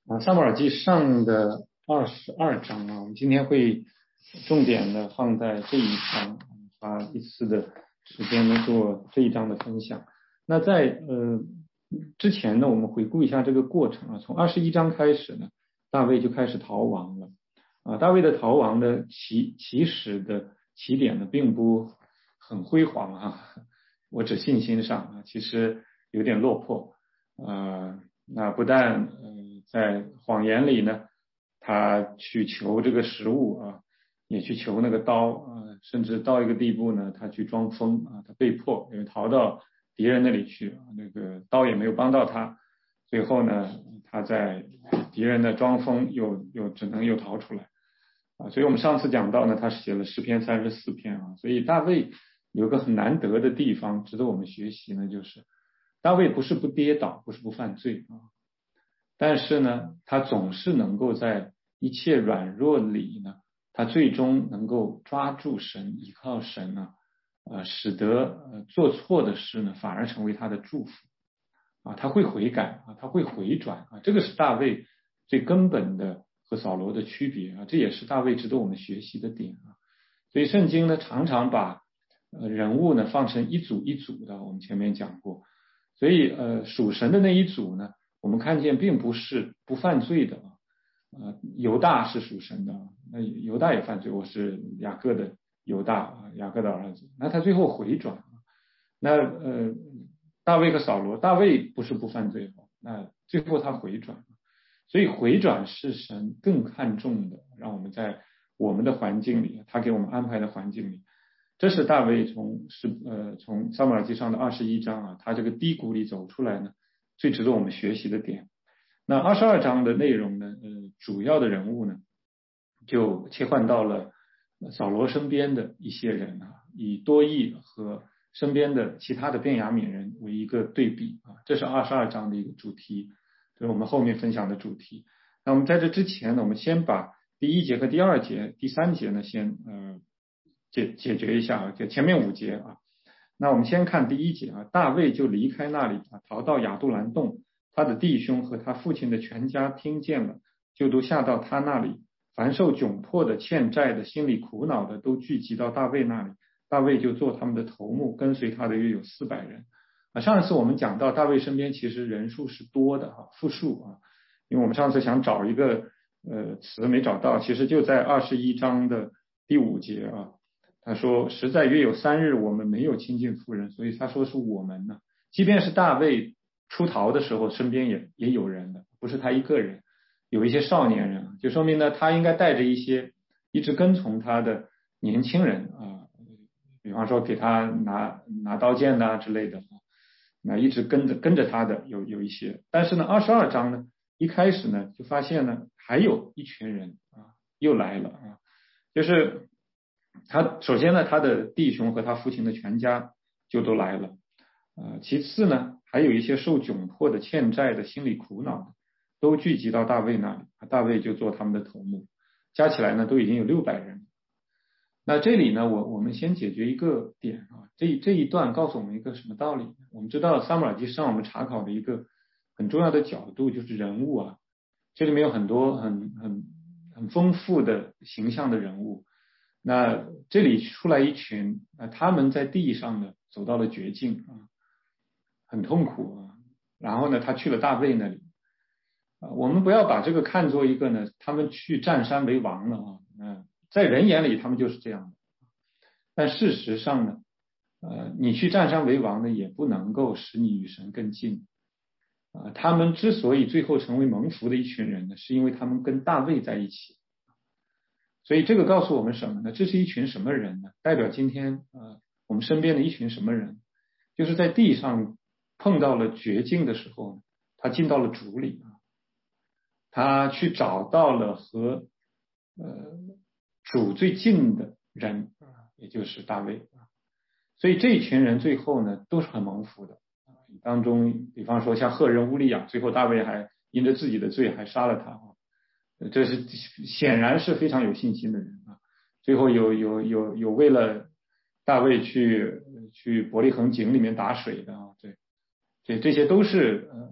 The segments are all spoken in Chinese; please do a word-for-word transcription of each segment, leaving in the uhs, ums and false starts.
啊，撒母耳记上的二十二章啊，我们今天会重点的放在这一章，花一次的时间呢做这一章的分享。那在呃之前呢，我们回顾一下这个过程啊，从二十一章开始呢，大卫就开始逃亡了啊。大卫的逃亡的起起始的起点呢，并不很辉煌啊，我指信心上啊，其实有点落魄啊。那不但嗯、呃、在谎言里呢，他去求这个食物啊，也去求那个刀啊，甚至到一个地步呢，他去装疯啊，他被迫因为逃到敌人那里去啊，那个刀也没有帮到他，最后呢，他在敌人的装疯又又只能又逃出来啊。所以我们上次讲到呢，他写了诗篇三十四篇啊，所以大卫有个很难得的地方，值得我们学习呢，就是大卫不是不跌倒，不是不犯罪啊，但是呢，他总是能够在一切软弱里呢，他最终能够抓住神，依靠神呢，呃，使得呃做错的事呢，反而成为他的祝福啊，他会悔改啊，他会回转啊，这个是大卫最根本的和扫罗的区别啊，这也是大卫值得我们学习的点啊。所以圣经呢，常常把呃人物呢放成一组一组的，我们前面讲过。所以呃属神的那一组呢，我们看见并不是不犯罪的啊，呃犹大是属神的，那犹大也犯罪，我是雅各的犹大啊，雅各的儿子，那他最后回转，那呃大卫和扫罗，大卫不是不犯罪，那最后他回转，所以回转是神更看重的，让我们在我们的环境里，他给我们安排的环境里。这是大卫从是呃从撒母耳记上的二十一章啊，他这个低谷里走出来呢，最值得我们学习的点。那二十二章的内容呢，呃，主要的人物呢，就切换到了扫罗身边的一些人啊，以多益和身边的其他的便雅悯人为一个对比啊，这是二十二章的一个主题，这是我们后面分享的主题。那我们在这之前呢，我们先把第一节和第二节、第三节呢，先呃。解解决一下啊，就前面五节啊。那我们先看第一节啊，大卫就离开那里啊，逃到亚杜兰洞，他的弟兄和他父亲的全家听见了，就都下到他那里。凡受窘迫的、欠债的、心里苦恼的，都聚集到大卫那里。大卫就做他们的头目，跟随他的约有四百人啊。上一次我们讲到大卫身边其实人数是多的哈，复数啊，因为我们上次想找一个呃词没找到，其实就在二十一章的第五节啊。他说实在约有三日我们没有亲近妇人，所以他说是我们呢，即便是大卫出逃的时候身边也也有人的，不是他一个人，有一些少年人，就说明呢他应该带着一些一直跟从他的年轻人啊，比方说给他拿拿刀剑呐、啊、之类的，那一直跟着跟着他的有有一些，但是呢二十二章呢一开始呢就发现呢还有一群人啊又来了啊，就是他首先呢，他的弟兄和他父亲的全家就都来了，呃，其次呢，还有一些受窘迫的、欠债的、心里苦恼的，都聚集到大卫那里，大卫就做他们的头目，加起来呢都已经有六百人。那这里呢，我我们先解决一个点啊，这这一段告诉我们一个什么道理？我们知道撒母耳记上我们查考的一个很重要的角度就是人物啊，这里面有很多很很很丰富的形象的人物。那这里出来一群啊，他们在地上呢走到了绝境啊，很痛苦啊。然后呢，他去了大卫那里啊。我们不要把这个看作一个呢，他们去占山为王了啊。嗯，在人眼里他们就是这样的，但事实上呢，呃，你去占山为王呢，也不能够使你与神更近啊。他们之所以最后成为蒙福的一群人呢，是因为他们跟大卫在一起。所以这个告诉我们什么呢？这是一群什么人呢？代表今天呃我们身边的一群什么人？就是在地上碰到了绝境的时候，他进到了主里啊，他去找到了和呃主最近的人啊，也就是大卫啊。所以这一群人最后呢都是很蒙福的啊。当中，比方说像赫人乌利亚，最后大卫还因着自己的罪还杀了他啊。这是显然是非常有信心的人啊。最后有有有有为了大卫去去伯利恒井里面打水的啊，对，这这些都是呃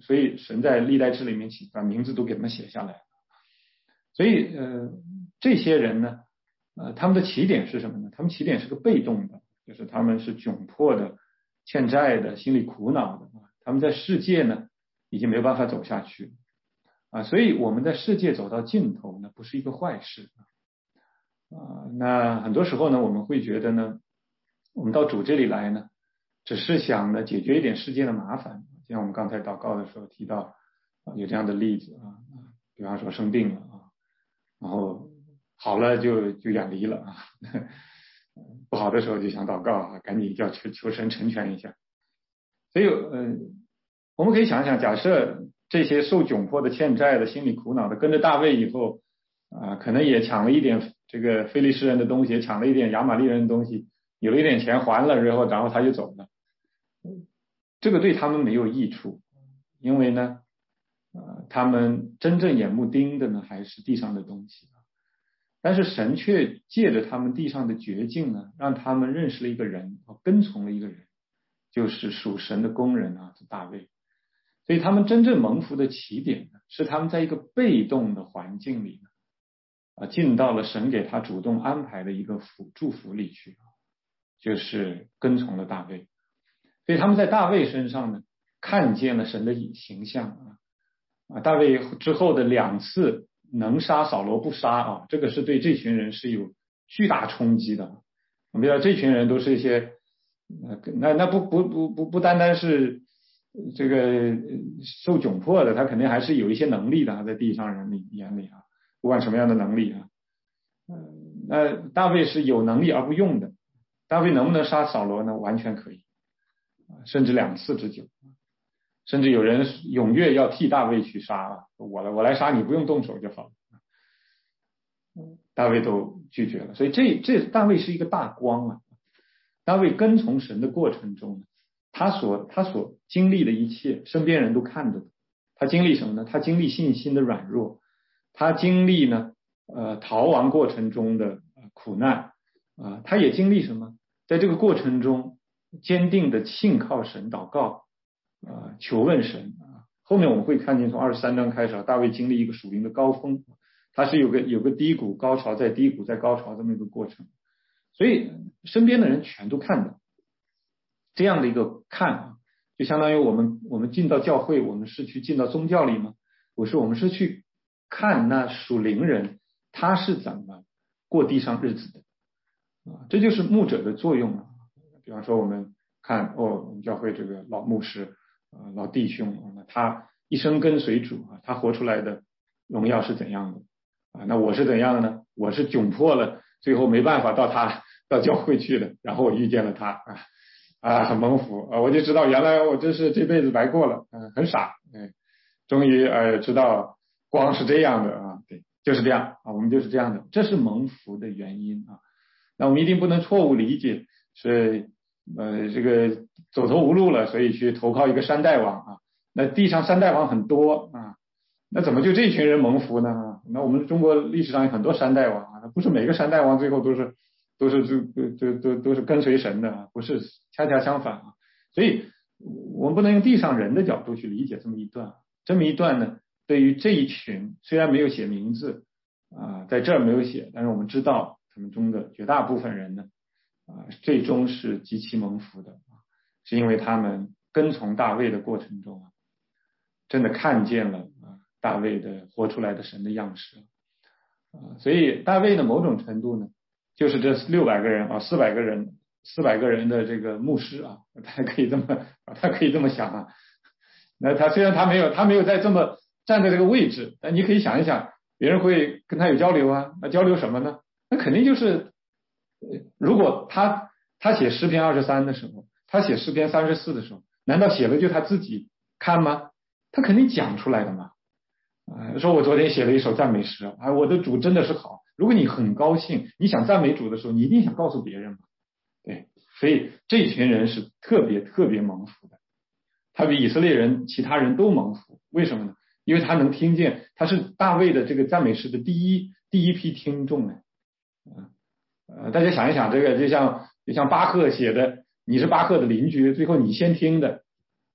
所以神在历代志里面把名字都给他们写下来。所以呃这些人呢，呃他们的起点是什么呢？他们起点是个被动的，就是他们是窘迫的、欠债的、心里苦恼的，他们在世界呢已经没有办法走下去啊，所以我们在世界走到尽头呢，不是一个坏事啊。那很多时候呢，我们会觉得呢，我们到主这里来呢，只是想呢解决一点世界的麻烦，像我们刚才祷告的时候提到啊，有这样的例子啊，比方说生病了啊，然后好了就就远离了啊，不好的时候就想祷告啊，赶紧要求求神成全一下。所以呃，我们可以想想，假设这些受窘迫的、欠债的、心里苦恼的，跟着大卫以后啊，可能也抢了一点这个非利士人的东西，也抢了一点亚玛力人的东西，有了一点钱还了，然后然后他就走了。这个对他们没有益处，因为呢，呃，他们真正眼目盯的呢还是地上的东西。但是神却借着他们地上的绝境呢，让他们认识了一个人，跟从了一个人，就是属神的工人啊，大卫。所以他们真正蒙福的起点呢，是他们在一个被动的环境里呢，啊，进到了神给他主动安排的一个福祝福里去，就是跟从了大卫。所以他们在大卫身上呢，看见了神的形象啊，啊，大卫之后的两次能杀扫罗不杀啊，这个是对这群人是有巨大冲击的。我们知道这群人都是一些，那那不不不不不单单是这个受窘迫的，他肯定还是有一些能力的，在地上人里眼里啊，不管什么样的能力啊，嗯，那大卫是有能力而不用的。大卫能不能杀扫罗呢？完全可以，甚至两次之久，甚至有人踊跃要替大卫去杀啊，我来我来杀你，不用动手就好了。大卫都拒绝了，所以这这大卫是一个大光啊。大卫跟从神的过程中，他所他所经历的一切，身边人都看着的。他经历什么呢？他经历信心的软弱，他经历呢呃逃亡过程中的苦难啊、呃，他也经历什么？在这个过程中，坚定的信靠神，祷告啊、呃，求问神啊。后面我们会看见，从二十三章开始，大卫经历一个属灵的高峰，他是有个有个低谷，高潮在低谷，在高潮这么一个过程。所以身边的人全都看到这样的一个看啊，就相当于我们我们进到教会，我们是去进到宗教里吗？不是，我们是去看那属灵人他是怎么过地上日子的啊，这就是牧者的作用啊。比方说我们看哦，我们教会这个老牧师啊、老弟兄啊，他一生跟随主啊，他活出来的荣耀是怎样的啊？那我是怎样的呢？我是窘迫了，最后没办法到他到教会去的，然后我遇见了他啊啊，很蒙福啊，我就知道原来我真是这辈子白过了，嗯、啊，很傻，嗯，终于呃知道光是这样的啊，对，就是这样啊，我们就是这样的，这是蒙福的原因啊。那我们一定不能错误理解，是呃这个走投无路了，所以去投靠一个山大王啊。那地上山大王很多啊，那怎么就这群人蒙福呢？那我们中国历史上有很多山大王啊，不是每个山大王最后都是都是都都都都是跟随神的，不是，恰恰相反啊。所以我们不能用地上人的角度去理解这么一段，这么一段呢，对于这一群虽然没有写名字啊，在这儿没有写，但是我们知道他们中的绝大部分人呢，啊，最终是极其蒙福的啊，是因为他们跟从大卫的过程中啊，真的看见了啊大卫的活出来的神的样式啊，所以大卫的某种程度呢，就是这六百个人啊，四百个人，四百个人的这个牧师啊，他可以这么，他可以这么想啊。那他虽然他没有，他没有在这么站在这个位置，但你可以想一想，别人会跟他有交流啊，那交流什么呢？那肯定就是，如果他他写诗篇二十三的时候，他写诗篇三十四的时候，难道写了就他自己看吗？他肯定讲出来的嘛。啊，说我昨天写了一首赞美诗啊，我的主真的是好。如果你很高兴，你想赞美主的时候，你一定想告诉别人嘛。对，所以这群人是特别特别蒙福的，他比以色列人其他人都蒙福。为什么呢？因为他能听见，他是大卫的这个赞美诗的第一第一批听众呢。呃，大家想一想，这个就像就像巴赫写的，你是巴赫的邻居，最后你先听的，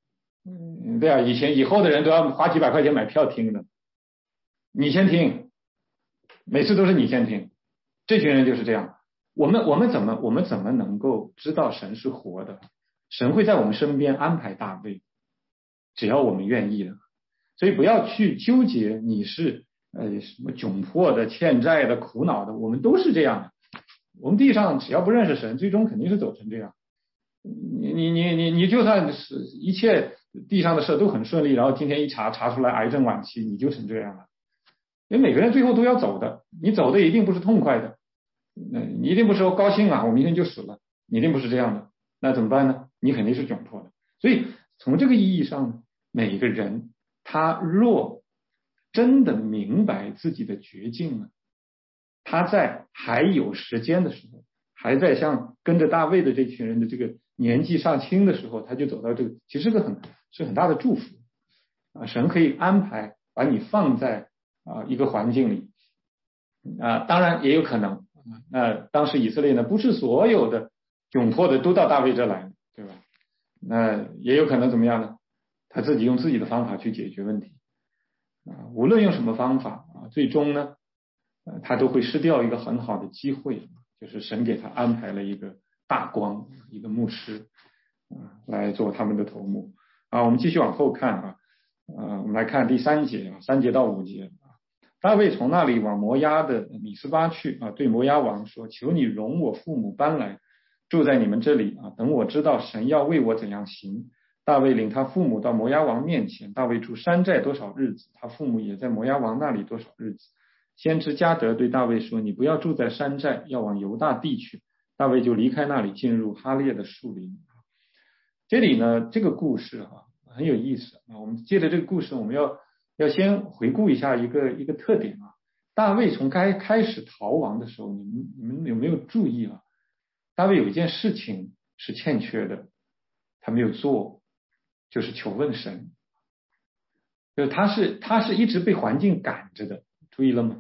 嗯，对啊，以前以后的人都要花几百块钱买票听的，你先听，每次都是你先听，这群人就是这样。我们我们怎么我们怎么能够知道神是活的？神会在我们身边安排大卫，只要我们愿意的。所以不要去纠结你是呃什么窘迫的、欠债的、苦恼的，我们都是这样的。我们地上只要不认识神，最终肯定是走成这样。你你你你你就算是一切地上的事都很顺利，然后今天一查查出来癌症晚期，你就成这样了。因为每个人最后都要走的，你走的一定不是痛快的，嗯，你一定不是说高兴啊，我明天就死了，你一定不是这样的。那怎么办呢？你肯定是窘迫的。所以从这个意义上呢，每一个人他若真的明白自己的绝境呢，他在还有时间的时候，还在像跟着大卫的这群人的这个年纪尚轻的时候，他就走到这个，其实是个很是很大的祝福啊！神可以安排把你放在啊一个环境里啊，当然也有可能，那当时以色列呢，不是所有的窘迫的都到大卫这来，对吧？那也有可能怎么样呢？他自己用自己的方法去解决问题啊，无论用什么方法啊，最终呢，呃，他都会失掉一个很好的机会，就是神给他安排了一个大光，一个牧师啊，来做他们的头目啊。我们继续往后看啊，呃，我们来看第三节啊，三节到五节啊。大卫从那里往摩押的米斯巴去啊，对摩押王说：“求你容我父母搬来，住在你们这里啊，等我知道神要为我怎样行。”大卫领他父母到摩押王面前，大卫住山寨多少日子，他父母也在摩押王那里多少日子。先知迦得对大卫说：“你不要住在山寨，要往犹大地去。”大卫就离开那里，进入哈列的树林。这里呢，这个故事哈、啊、很有意思啊。我们借着这个故事，我们要要先回顾一下一个一个特点啊。大卫从该开始逃亡的时候，你们你们有没有注意啊？大卫有一件事情是欠缺的，他没有做，就是求问神。就是他是他是一直被环境赶着的，注意了吗？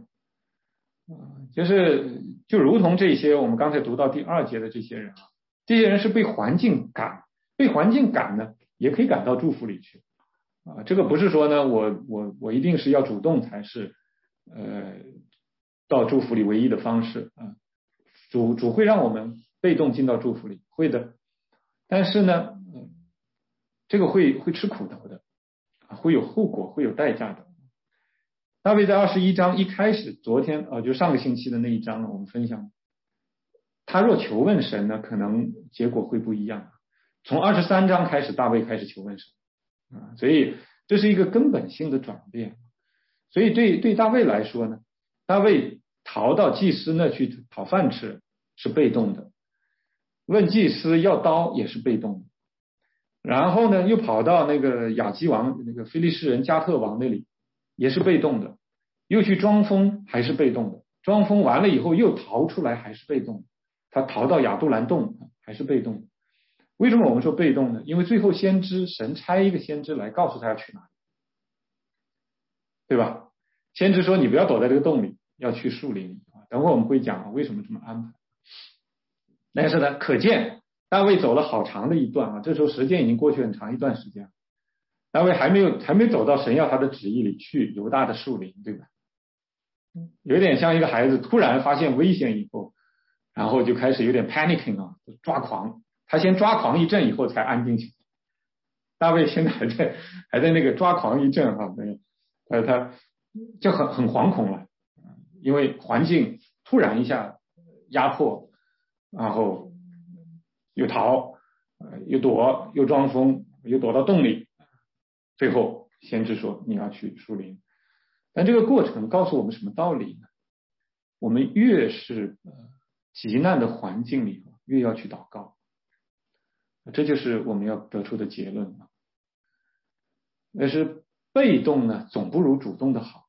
就是就如同这些我们刚才读到第二节的这些人啊，这些人是被环境赶，被环境赶呢，也可以赶到祝福里去啊。这个不是说呢，我我我一定是要主动才是呃到祝福里唯一的方式啊。主主会让我们被动进到祝福里，会的。但是呢，这个会会吃苦头的，会有后果，会有代价的。大卫在二十一章一开始，昨天呃就上个星期的那一章呢，我们分享，他若求问神呢，可能结果会不一样。从二十三章开始，大卫开始求问神啊，所以这是一个根本性的转变。所以对对大卫来说呢，大卫逃到祭司那去讨饭吃是被动的，问祭司要刀也是被动的，然后呢又跑到那个亚基王那个非利士人加特王那里也是被动的，又去装疯还是被动的，装疯完了以后又逃出来还是被动的，他逃到亚杜兰洞还是被动的。为什么我们说被动呢？因为最后先知神差一个先知来告诉他要去哪里，对吧？先知说你不要躲在这个洞里，要去树林里啊。等会我们会讲为什么这么安排。但是呢，可见大卫走了好长的一段啊，这时候时间已经过去很长一段时间，大卫还没有还没走到神要他的旨意里去犹大的树林，对吧？有点像一个孩子突然发现危险以后，然后就开始有点 panicking 啊，抓狂。他先抓狂一阵以后才安定起来。大卫现在还在还在那个抓狂一阵啊，他他就很很惶恐了，因为环境突然一下压迫，然后又逃，又躲，又装疯，又躲到洞里，最后先知说你要去树林。但这个过程告诉我们什么道理呢？我们越是急难的环境里，越要去祷告。这就是我们要得出的结论。但是被动呢，总不如主动的好。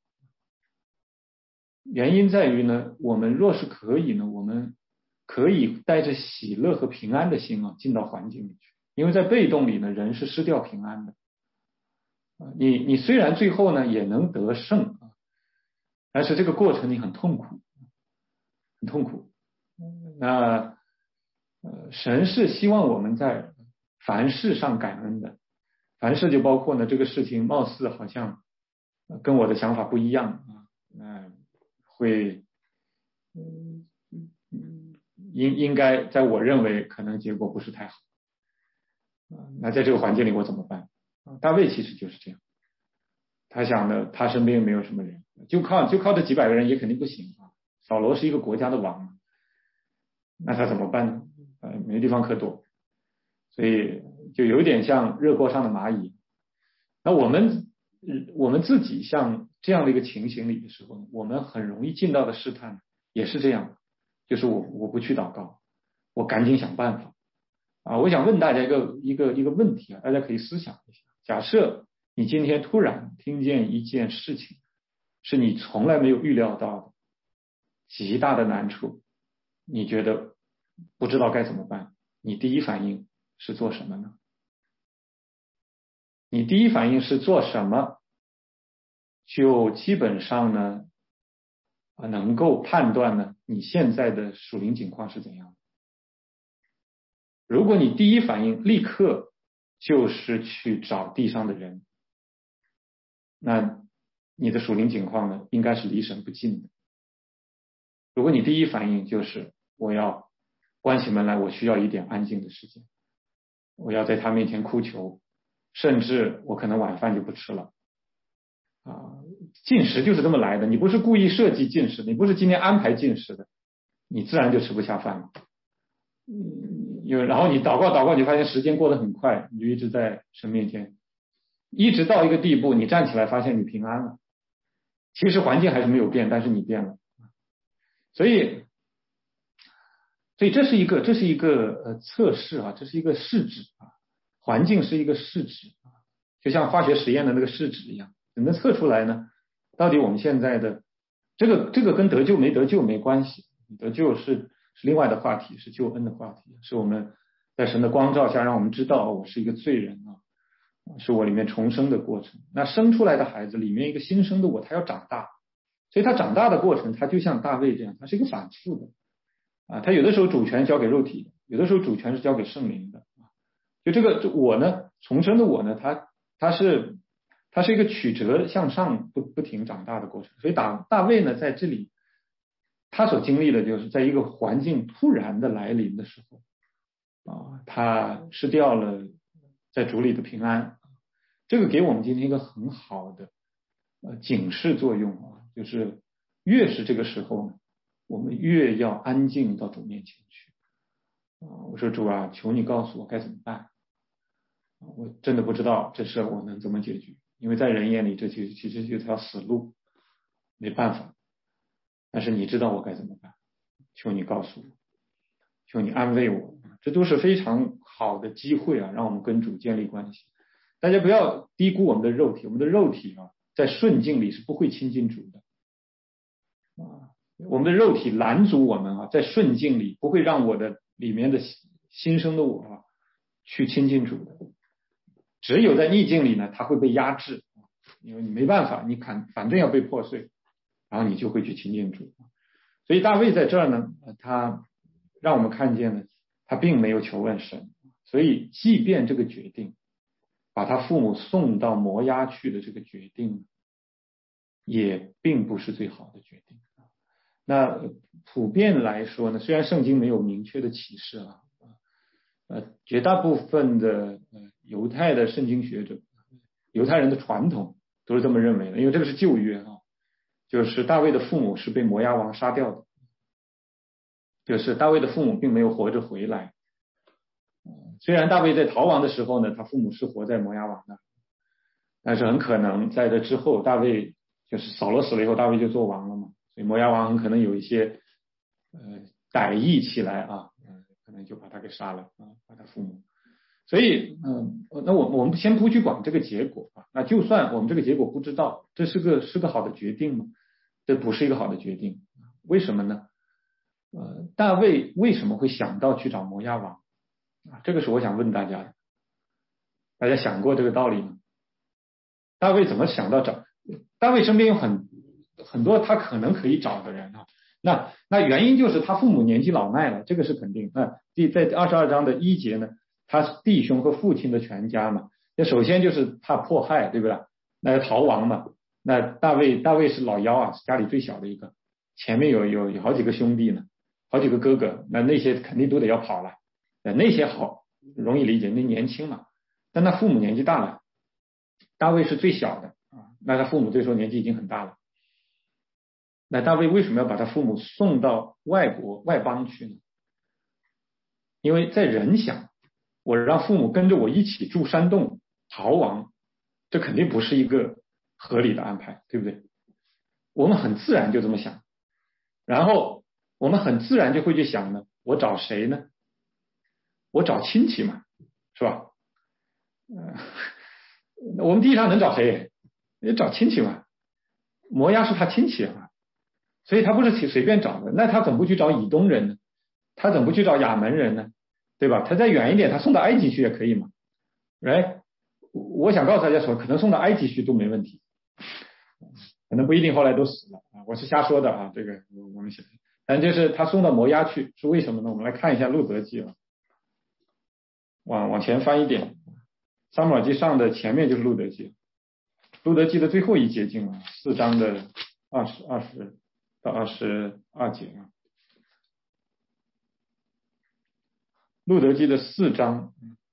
原因在于呢，我们若是可以呢，我们可以带着喜乐和平安的心啊，进到环境里去。因为在被动里呢，人是失掉平安的。你你虽然最后呢也能得胜啊，但是这个过程你很痛苦，很痛苦。那呃，神是希望我们在凡事上感恩的， 凡事就包括呢，这个事情貌似好像跟我的想法不一样啊，那会嗯嗯应应该在我认为可能结果不是太好啊，那在这个环境里我怎么办啊？大卫其实就是这样，他想的他身边没有什么人，就靠就靠这几百个人也肯定不行啊。扫罗是一个国家的王，那他怎么办呢？呃，没地方可躲，所以就有点像热锅上的蚂蚁。那我们我们自己像这样的一个情形里的时候，我们很容易进到的试探也是这样，就是我我不去祷告，我赶紧想办法啊！我想问大家一个一个一个问题啊，大家可以思想一下：假设你今天突然听见一件事情，是你从来没有预料到的极大的难处，你觉得不知道该怎么办，你第一反应是做什么呢？你第一反应是做什么，就基本上呢，能够判断呢你现在的属灵情况是怎样的。如果你第一反应立刻就是去找地上的人，那你的属灵情况呢，应该是离神不近的。如果你第一反应就是我要关起门来，我需要一点安静的时间，我要在他面前哭求，甚至我可能晚饭就不吃了啊，进食就是这么来的，你不是故意设计进食，你不是今天安排进食的，你自然就吃不下饭了。嗯，有然后你祷告祷告，你发现时间过得很快，你就一直在神面前，一直到一个地步，你站起来发现你平安了。其实环境还是没有变，但是你变了。所以，所以这是一个这是一个呃测试啊，这是一个试纸啊，环境是一个试纸啊，就像化学实验的那个试纸一样，怎么测出来呢？到底我们现在的这个这个跟得救没得救没关系，得救是是另外的话题，是救恩的话题，是我们在神的光照下，让我们知道我是一个罪人啊，是我里面重生的过程。那生出来的孩子里面一个新生的我，他要长大，所以他长大的过程，他就像大卫这样，他是一个反复的啊，他有的时候主权交给肉体，有的时候主权是交给圣灵的啊。就这个我呢，重生的我呢，他他是他是一个曲折向上不不停长大的过程。所以大大卫呢，在这里他所经历的就是在一个环境突然的来临的时候啊，他失掉了在主里的平安。这个给我们今天一个很好的呃警示作用啊，就是越是这个时候呢，我们越要安静到主面前去啊。我说主啊，求你告诉我该怎么办，我真的不知道这事我能怎么解决，因为在人眼里这其实其实就是条死路，没办法。但是你知道我该怎么办，求你告诉我，求你安慰我，这都是非常好的机会啊，让我们跟主建立关系。大家不要低估我们的肉体，我们的肉体啊，在顺境里是不会亲近主的啊。我们的肉体拦阻我们啊，在顺境里不会让我的里面的新生的我啊去亲近主的。只有在逆境里呢，它会被压制，因为你没办法，你反反正要被破碎，然后你就会去亲近主。所以大卫在这儿呢，他让我们看见呢，他并没有求问神，所以即便这个决定把他父母送到摩押去的这个决定，也并不是最好的决定。那普遍来说呢，虽然圣经没有明确的启示啊，呃，绝大部分的呃犹太的圣经学者，犹太人的传统都是这么认为的，因为这个是旧约啊，就是大卫的父母是被摩押王杀掉的，就是大卫的父母并没有活着回来。虽然大卫在逃亡的时候呢，他父母是活在摩押王那，但是很可能在这之后，大卫就是扫罗死了以后，大卫就做王了嘛，所以摩押王很可能有一些呃歹意起来啊，呃，可能就把他给杀了啊，把他父母。所以嗯、呃，那我我们先不去管这个结果啊，那就算我们这个结果不知道，这是个是个好的决定吗？这不是一个好的决定，为什么呢？呃，大卫为什么会想到去找摩押王啊？这个是我想问大家的，大家想过这个道理吗？大卫怎么想到找？大卫身边有很很多他可能可以找的人啊，那那原因就是他父母年纪老迈了，这个是肯定。那第在二十二章的一节呢，他弟兄和父亲的全家嘛， 那首先就是怕迫害，对不对？那逃亡嘛。那大卫大卫是老幺啊，是家里最小的一个，前面有有有好几个兄弟呢，好几个哥哥，那那些肯定都得要跑了。那些好容易理解，那年轻嘛。但他父母年纪大了，大卫是最小的啊，那他父母这时候年纪已经很大了。那大卫为什么要把他父母送到外国外邦去呢？因为在人想，我让父母跟着我一起住山洞逃亡，这肯定不是一个合理的安排，对不对？我们很自然就这么想，然后我们很自然就会去想呢，我找谁呢？我找亲戚嘛，是吧？呃、我们地上能找谁？也找亲戚嘛。摩押是他亲戚啊，所以他不是随便找的。那他怎么不去找以东人呢？他怎么不去找亚门人呢？对吧？他再远一点，他送到埃及去也可以嘛。哎，我想告诉大家说，可能送到埃及去都没问题，可能不一定后来都死了啊，我是瞎说的啊，这个我们想，但就是他送到摩押去是为什么呢？我们来看一下路得记啊，往往前翻一点，撒母耳记上的前面就是路得记，路得记的最后一节经啊，四章的二十二十到二十二节啊，路得记的四章，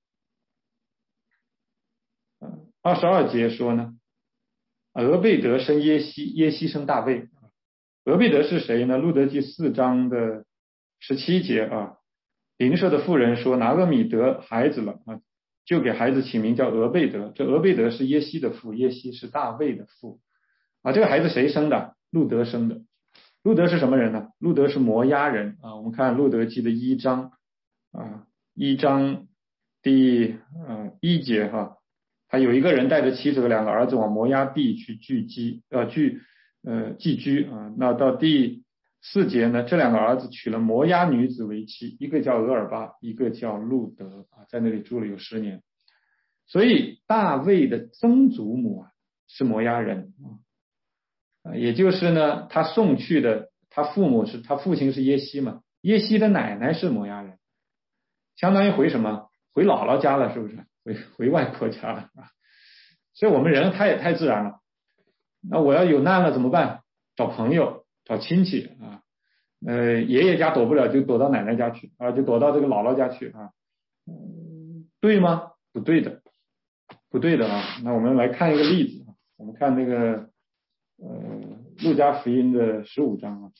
二十二节说呢，俄贝德生耶西，耶西生大卫。俄贝德是谁呢？路得记四章的十七节啊，邻舍的妇人说拿俄米得孩子了啊，就给孩子起名叫俄贝德。这俄贝德是耶西的父，耶西是大卫的父啊。这个孩子谁生的？路得生的。路得是什么人呢？路得是摩押人啊。我们看路得记的一章啊，一章第呃一节哈，他有一个人带着妻子和两个儿子往摩押地去聚集呃聚呃寄居啊。那到第四节呢，这两个儿子娶了摩押女子为妻，一个叫俄尔巴，一个叫路得啊，在那里住了有十年。所以大卫的曾祖母啊是摩押人啊，也就是呢，他送去的，他父母是他父亲是耶西嘛，耶西的奶奶是摩押人，相当于回什么？回姥姥家了，是不是？回回外婆家了啊？所以我们人太太自然了。那我要有难了怎么办？找朋友，找亲戚啊。呃，爷爷家躲不了，就躲到奶奶家去啊，就躲到这个姥姥家去啊。嗯，对吗？不对的，不对的啊。那我们来看一个例子啊，我们看那个呃路加福音的十五章啊，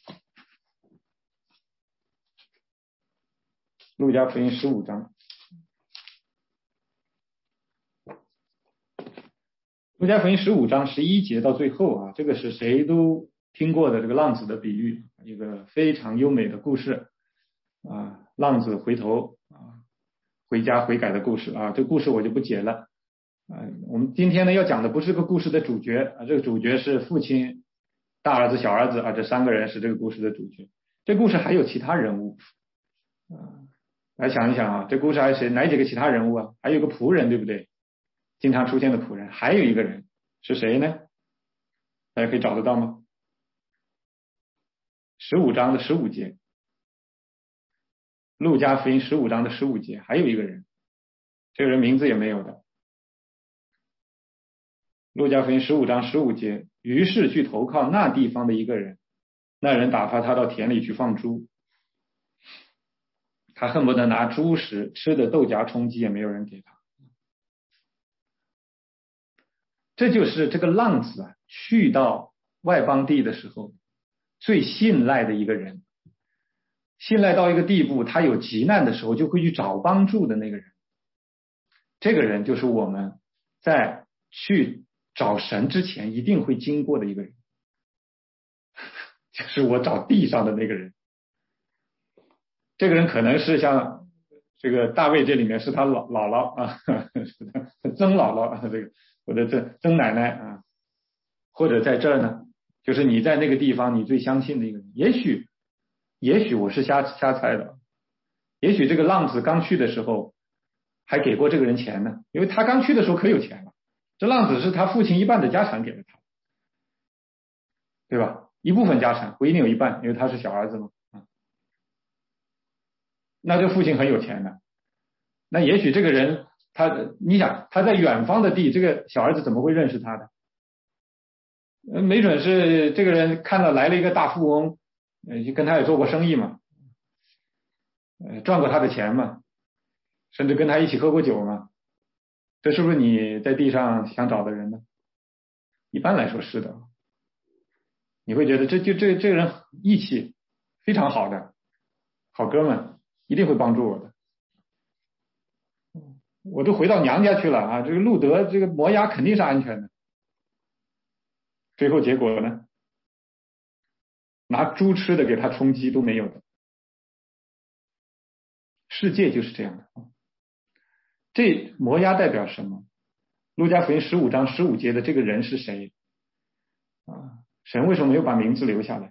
路加福音十五章。路加福音十五章十一节到最后啊，这个是谁都听过的这个浪子的比喻，一个非常优美的故事啊，浪子回头啊，回家悔改的故事啊，这故事我就不解了啊。我们今天呢要讲的不是这个故事的主角啊，这个主角是父亲、大儿子、小儿子啊，这三个人是这个故事的主角。这故事还有其他人物啊，来想一想啊，这故事还有谁？哪几个其他人物啊？还有个仆人，对不对？经常出现的仆人，还有一个人是谁呢？大家可以找得到吗？十五章的十五节，路加福音十五章的十五节，还有一个人，这个人名字也没有的。路加福音十五章十五节，于是去投靠那地方的一个人，那人打发他到田里去放猪，他恨不得拿猪食吃的豆荚充饥，也没有人给他。这就是这个浪子啊，去到外邦地的时候最信赖的一个人，信赖到一个地步，他有急难的时候就会去找帮助的那个人。这个人就是我们在去找神之前一定会经过的一个人，就是我找地上的那个人。这个人可能是像这个大卫这里面是他姥姥姥啊，曾姥姥啊，这个或者曾曾奶奶啊，或者在这儿呢，就是你在那个地方你最相信的一个人。也许也许我是瞎瞎猜的，也许这个浪子刚去的时候还给过这个人钱呢，因为他刚去的时候可有钱了，这浪子是他父亲一半的家产给了他，对吧？一部分家产不一定有一半，因为他是小儿子嘛啊，那这父亲很有钱的，那也许这个人他你想他在远方的地，这个小儿子怎么会认识他的？呃，没准是这个人看到来了一个大富翁，呃，就跟他也做过生意嘛，呃，赚过他的钱嘛，甚至跟他一起喝过酒嘛。这是不是你在地上想找的人呢？一般来说是的。你会觉得这就这这个人义气非常好的好哥们，一定会帮助我的。我都回到娘家去了啊，这个路德这个摩押肯定是安全的。最后结果呢，拿猪吃的给他充饥都没有的。世界就是这样的。这摩押代表什么？路加福音十五章十五节的这个人是谁啊？神为什么没有把名字留下来？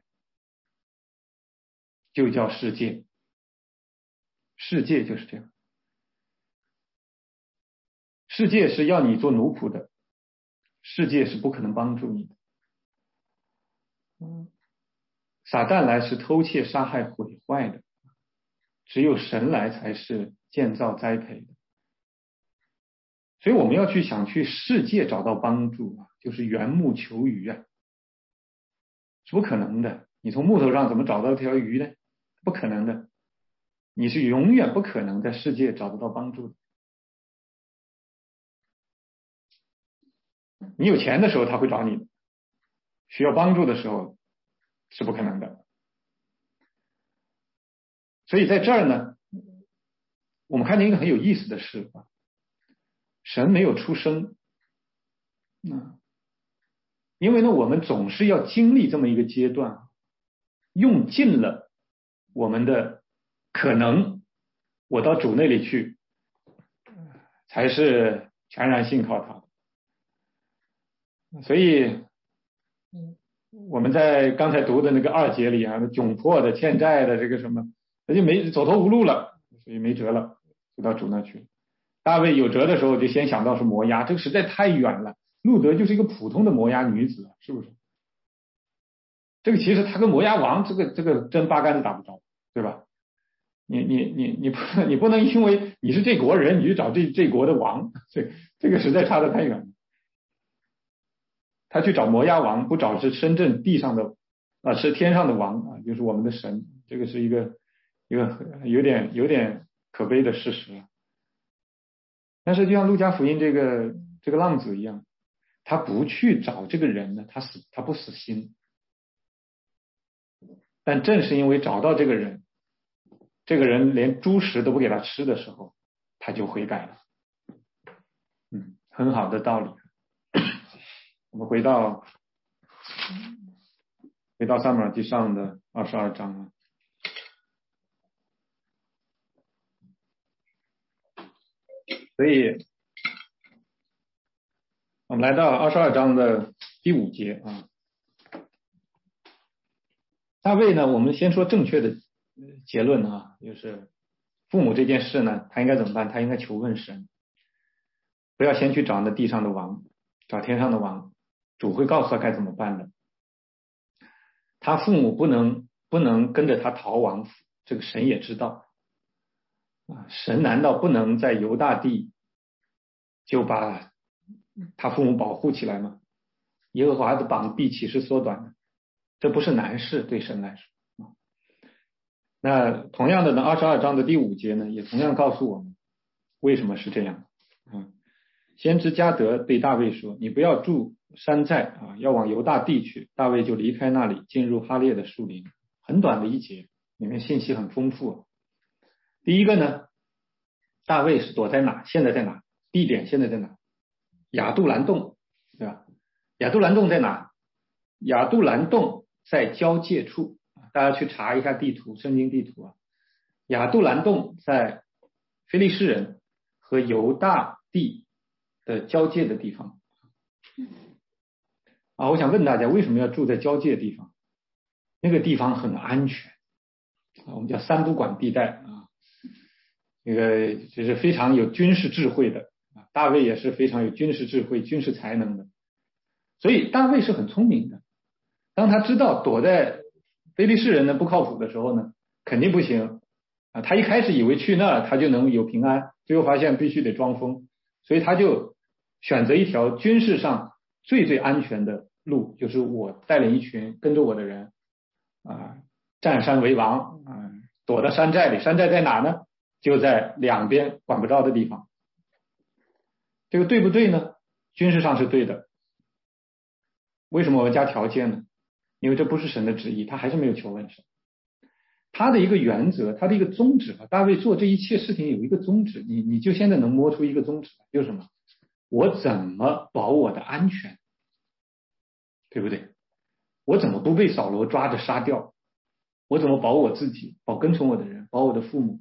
就叫世界。世界就是这样。世界是要你做奴仆的，世界是不可能帮助你的。撒旦来是偷窃杀害毁坏的，只有神来才是建造栽培的。所以我们要去想去世界找到帮助啊，就是缘木求鱼啊，是不可能的。你从木头上怎么找到一条鱼呢？不可能的。你是永远不可能在世界找得到帮助的。你有钱的时候他会找你的，需要帮助的时候是不可能的。所以在这儿呢，我们看见一个很有意思的事啊，神没有出生，嗯，因为呢，我们总是要经历这么一个阶段，用尽了我们的可能，我到主那里去，才是全然信靠他。所以我们在刚才读的那个二节里啊，窘迫的、欠债的这个什么，那就没走投无路了，所以没辙了，就到主那去。大卫有辙的时候，就先想到是摩押，这个实在太远了。路德就是一个普通的摩押女子，是不是？这个其实他跟摩押王这个这个真八竿子打不着，对吧？你你你你不你不能因为你是这国人，你去找这这国的王，这这个实在差得太远了。他去找摩押王，不找是深圳地上的啊，是天上的王啊，就是我们的神。这个是一个一个有点有点可悲的事实。但是就像路加福音这个这个浪子一样，他不去找这个人呢，他死他不死心。但正是因为找到这个人，这个人连猪食都不给他吃的时候，他就悔改了。嗯，很好的道理。我们回到回到撒母耳记上的二十二章啊。所以我们来到二十二章的第五节啊。大卫呢，我们先说正确的结论啊，就是父母这件事呢，他应该怎么办？他应该求问神，不要先去找那地上的王，找天上的王，主会告诉他该怎么办的。他父母不能不能跟着他逃亡，这个神也知道啊。神难道不能在犹大地就把他父母保护起来吗？耶和华的膀臂岂是缩短的？这不是难事对神来说。那同样的呢，二十二章的第五节呢，也同样告诉我们为什么是这样。嗯，先知迦得对大卫说：“你不要住山寨啊，要往犹大地去。”大卫就离开那里，进入哈列的树林。很短的一节，里面信息很丰富。第一个呢，大卫是躲在哪？现在在哪？地点现在在哪？亚杜兰洞，对吧？亚杜兰洞在哪？亚杜兰洞在交界处，大家去查一下地图，圣经地图啊。亚杜兰洞在非利士人和犹大地的交界的地方啊。我想问大家，为什么要住在交界的地方？那个地方很安全啊，我们叫三不管地带啊。那个就是非常有军事智慧的啊，大卫也是非常有军事智慧、军事才能的，所以大卫是很聪明的。当他知道躲在非利士人呢不靠谱的时候呢，肯定不行啊。他一开始以为去那儿他就能有平安，最后发现必须得装疯所以他就选择一条军事上最最安全的路，就是我带领一群跟着我的人啊，占山为王啊，躲到山寨里。山寨在哪呢？就在两边管不着的地方。这个对不对呢？军事上是对的。为什么我要加条件呢？因为这不是神的旨意，他还是没有求问神。他的一个原则，他的一个宗旨，大卫做这一切事情有一个宗旨，你你就现在能摸出一个宗旨，就是什么？我怎么保我的安全，对不对？我怎么不被扫罗抓着杀掉？我怎么保我自己，保跟从我的人，保我的父母？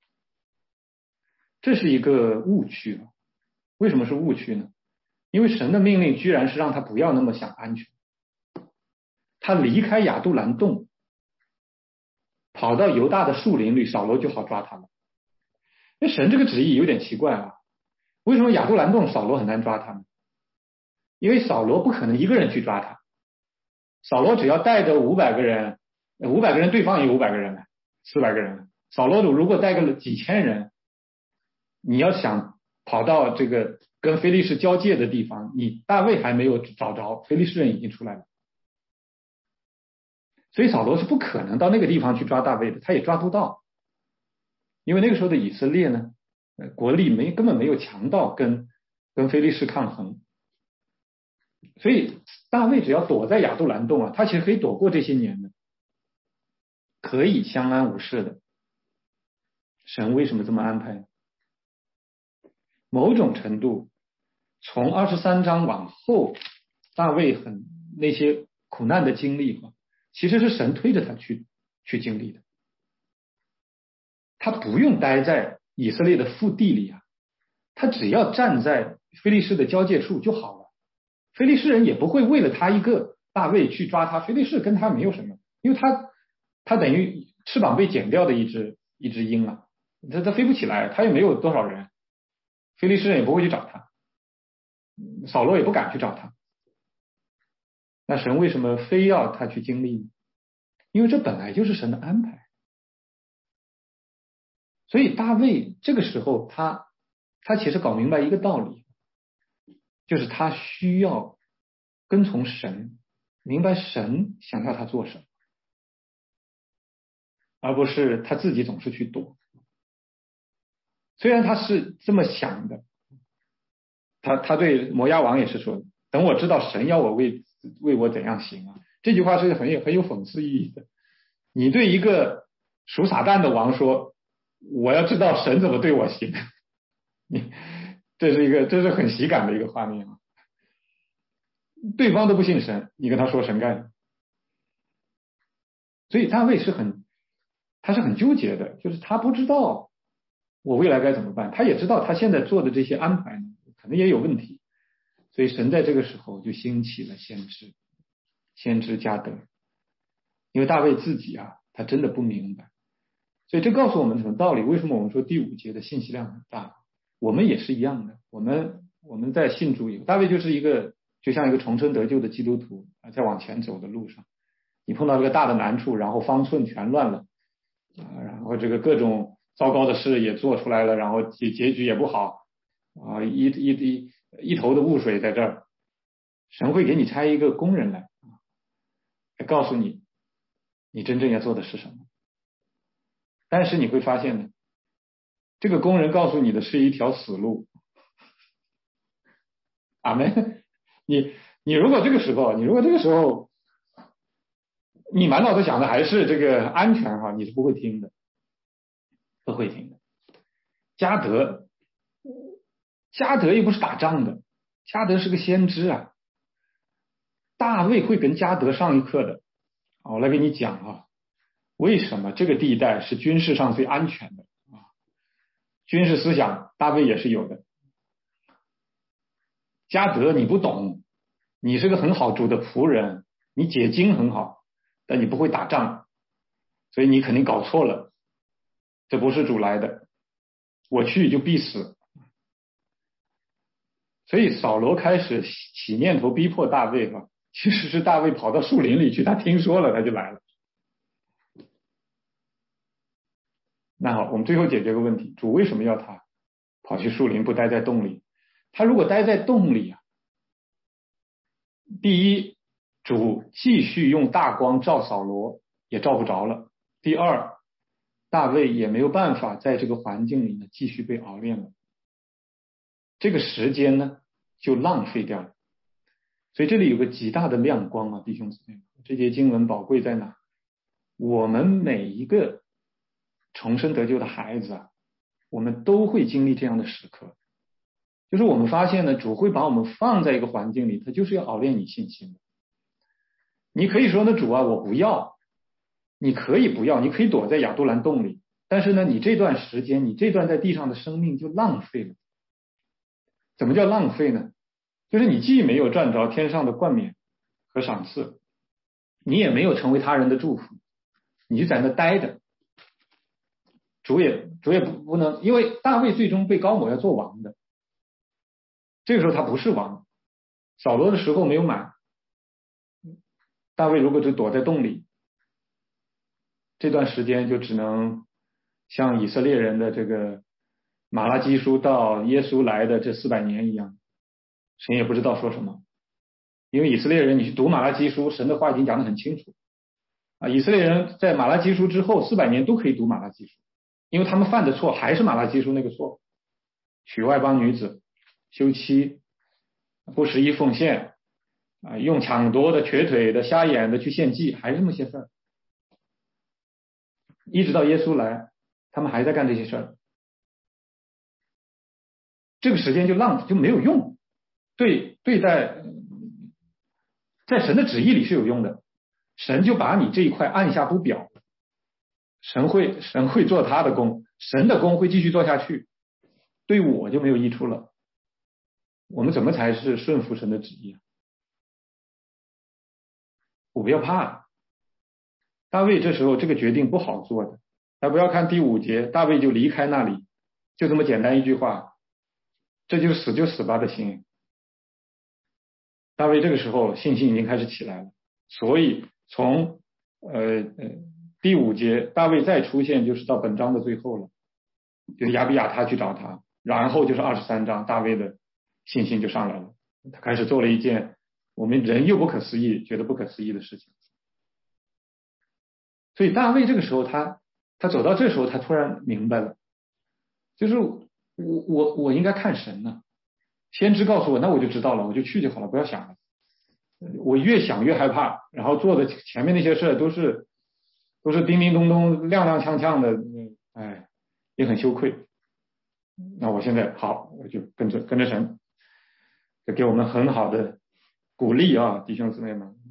这是一个误区。为什么是误区呢？因为神的命令居然是让他不要那么想安全。他离开亚杜兰洞，跑到犹大的树林里，扫罗就好抓他了。那神这个旨意有点奇怪啊，为什么亚杜兰洞扫罗很难抓他呢？因为扫罗不可能一个人去抓他，扫罗只要带着五百个人，五百个人对方也有五百个人，四百个人，扫罗如果带个几千人，你要想跑到这个跟非利士交界的地方，你大卫还没有找着，非利士人已经出来了。所以扫罗是不可能到那个地方去抓大卫的，他也抓不到，因为那个时候的以色列呢，国力没根本没有强到跟跟非利士抗衡，所以大卫只要躲在亚杜兰洞啊，他其实可以躲过这些年的，可以相安无事的。神为什么这么安排？某种程度，从二十三章往后，大卫很那些苦难的经历啊，其实是神推着他去去经历的。他不用待在以色列的腹地里啊，他只要站在非利士的交界处就好了。非利士人也不会为了他一个大卫去抓他，非利士跟他没有什么，因为他他等于翅膀被剪掉的一只一只鹰啊，他他飞不起来，他也没有多少人，非利士人也不会去找他，扫罗也不敢去找他。那神为什么非要他去经历呢？因为这本来就是神的安排。所以大卫这个时候他他其实搞明白一个道理，就是他需要跟从神，明白神想要他做什么，而不是他自己总是去躲。虽然他是这么想的，他他对摩押王也是说，等我知道神要我为为我怎样行啊，这句话是很有很有讽刺意义的。你对一个属撒旦的王说，我要知道神怎么对我行，你这是一个这是很喜感的一个画面啊。对方都不信神，你跟他说神干什么？所以大卫是很他是很纠结的，就是他不知道我未来该怎么办，他也知道他现在做的这些安排呢可能也有问题，所以神在这个时候就兴起了先知，先知加得，因为大卫自己啊他真的不明白。所以这告诉我们什么道理？为什么我们说第五节的信息量很大？我们也是一样的，我们我们在信主以后，大卫就是一个就像一个重生得救的基督徒啊，在往前走的路上，你碰到这个大的难处，然后方寸全乱了啊，然后这个各种糟糕的事也做出来了，然后结结局也不好啊，一一一一头的雾水在这儿，神会给你差一个工人来啊，来告诉你你真正要做的是什么。但是你会发现呢，这个工人告诉你的是一条死路。阿们。你你如果这个时候，你如果这个时候，你满脑子想的还是这个安全哈，你是不会听的，不会听的。加德，加德又不是打仗的，加德是个先知啊。大卫会跟加德上一课的，我来给你讲啊。为什么这个地带是军事上最安全的啊？军事思想大卫也是有的。加德你不懂，你是个很好主的仆人，你解经很好，但你不会打仗，所以你肯定搞错了，这不是主来的，我去就必死。所以扫罗开始起念头逼迫大卫吧，其实是大卫跑到树林里去，他听说了他就来了。那好，我们最后解决个问题，主为什么要他跑去树林不待在洞里？ 他如果待在洞里啊，第一，主继续用大光照扫罗也照不着了；第二，大卫也没有办法在这个环境里呢继续被熬炼了，这个时间呢就浪费掉了。所以这里有个极大的亮光啊，弟兄姊妹，这节经文宝贵在哪？我们每一个重生得救的孩子啊，我们都会经历这样的时刻，就是我们发现呢，主会把我们放在一个环境里，他就是要熬炼你信心的。你可以说呢，主啊，我不要，你可以不要，你可以躲在亚杜兰洞里，但是呢，你这段时间，你这段在地上的生命就浪费了。怎么叫浪费呢？就是你既没有赚着天上的冠冕和赏赐，你也没有成为他人的祝福，你就在那待着。主也主也不不能，因为大卫最终被膏抹要做王的，这个时候他不是王，扫罗的时候没有满，大卫如果就躲在洞里，这段时间就只能像以色列人的这个马拉基书到耶稣来的这四百年一样，神也不知道说什么。因为以色列人，你去读马拉基书，神的话已经讲得很清楚啊。以色列人在马拉基书之后四百年都可以读马拉基书，因为他们犯的错还是马拉基书那个错，娶外邦女子、休妻、不十一奉献啊，用抢夺的、瘸腿的、瞎眼的去献祭，还是这么些事儿。一直到耶稣来，他们还在干这些事儿，这个时间就浪就没有用。对对待，在神的旨意里是有用的，神就把你这一块按下不表，神会神会做他的工，神的工会继续做下去，对我就没有益处了。我们怎么才是顺服神的旨意啊？我不要怕，大卫这时候这个决定不好做的。大家不要看第五节，大卫就离开那里，就这么简单一句话，这就死就死吧的心。大卫这个时候信心已经开始起来了，所以从呃呃第五节大卫再出现就是到本章的最后了，就是亚比亚他去找他，然后就是二十三章大卫的信心就上来了，他开始做了一件我们人又不可思议觉得不可思议的事情。所以大卫这个时候他他走到这时候他突然明白了，就是我我我应该看神呢，先知告诉我，那我就知道了，我就去就好了，不要想了。我越想越害怕，然后做的前面那些事都是都是叮叮咚咚、踉踉跄跄的，哎，也很羞愧。那我现在好，我就跟着跟着神，就给我们很好的鼓励啊，弟兄姊妹们。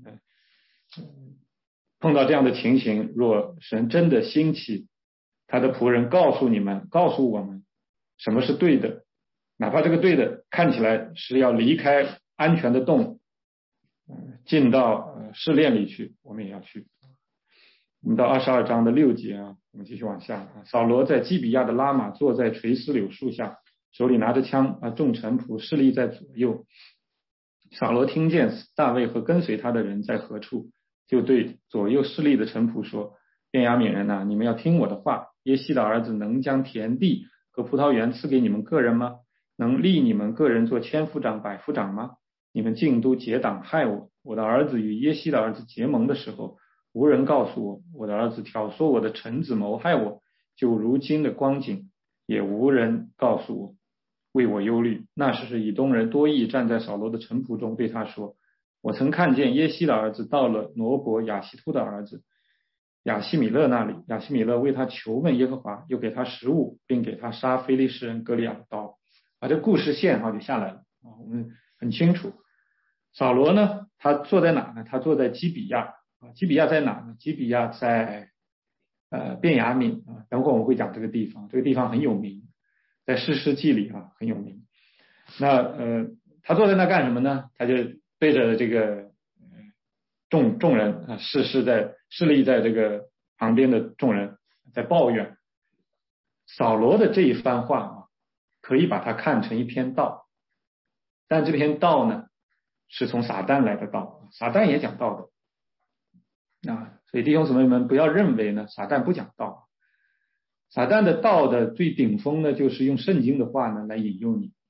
碰到这样的情形，若神真的兴起他的仆人告诉你们，告诉我们什么是对的，哪怕这个对的看起来是要离开安全的洞，进到试炼里去，我们也要去。我们到二十二章的六节啊，我们继续往下。扫罗在基比亚的拉玛坐在垂丝柳树下，手里拿着枪啊，众臣仆侍立在左右。扫罗听见大卫和跟随他的人在何处，就对左右侍立的臣仆说：便雅悯人呐、啊，你们要听我的话。耶西的儿子能将田地和葡萄园赐给你们个人吗？能立你们个人做千夫长、百夫长吗？你们尽都结党害我。我的儿子与耶西的儿子结盟的时候，无人告诉我，我的儿子挑唆我的臣子谋害我，就如今的光景，也无人告诉我，为我忧虑。那时是以东人多益站在扫罗的臣仆中，对他说：我曾看见耶西的儿子到了挪伯亚希突的儿子亚希米勒那里，亚希米勒为他求问耶和华，又给他食物，并给他杀非利士人歌利亚的刀。啊，这故事线啊就下来了啊，我们很清楚。扫罗呢，他坐在哪呢？他坐在基比亚啊，基比亚在哪呢？基比亚在呃便雅悯啊，等会儿我们会讲这个地方，这个地方很有名，在士师记里啊很有名。那呃，他坐在那干什么呢？他就对着这个众众人啊，士师在侍立在这个旁边的众人在抱怨。扫罗的这一番话啊，可以把它看成一篇道，但这篇道呢，是从撒旦来的道，撒旦也讲道的啊，所以弟兄姊妹们不要认为呢，撒旦不讲道，撒旦的道的最顶峰呢，就是用圣经的话呢来引诱你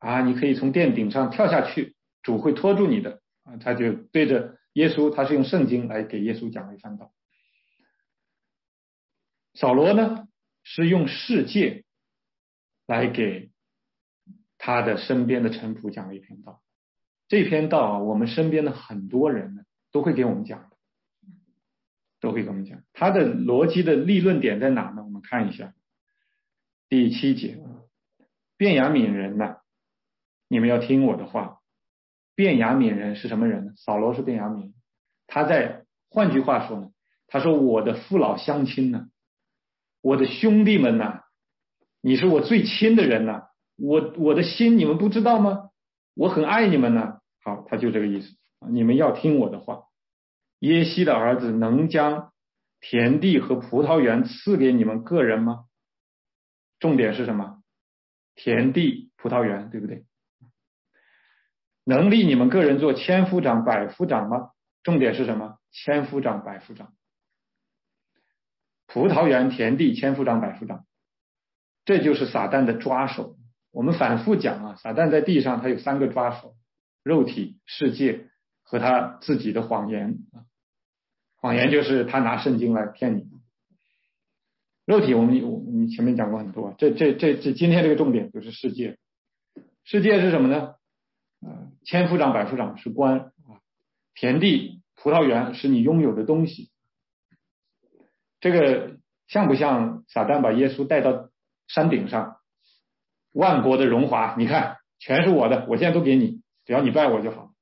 啊，你可以从殿顶上跳下去，主会拖住你的啊。他就对着耶稣，他是用圣经来给耶稣讲了一番道。扫罗呢是用世界来给他的身边的臣仆讲了一篇道。这篇道啊，我们身边的很多人呢都会给我们讲的，都会给我们讲。他的逻辑的立论点在哪呢？我们看一下第七节，便雅悯人呢，你们要听我的话。便雅悯人是什么人呢？扫罗是便雅悯人。他在换句话说呢，他说我的父老乡亲呢，我的兄弟们呢，你是我最亲的人呢，我我的心你们不知道吗？我很爱你们呢。好，他就这个意思，你们要听我的话。耶西的儿子能将田地和葡萄园赐给你们个人吗？重点是什么？田地葡萄园，对不对？能立你们个人做千夫长百夫长吗？重点是什么？千夫长百夫长。葡萄园田地千夫长百夫长，这就是撒旦的抓手。我们反复讲啊，撒旦在地上他有三个抓手：肉体、世界和他自己的谎言。谎言就是他拿圣经来骗你。肉体我们我们前面讲过很多，这这这这今天这个重点就是世界。世界是什么呢？呃，千夫长百夫长是官啊，田地葡萄园是你拥有的东西。这个像不像撒旦把耶稣带到山顶上，万国的荣华，你看全是我的，我现在都给你，只要你拜我就好。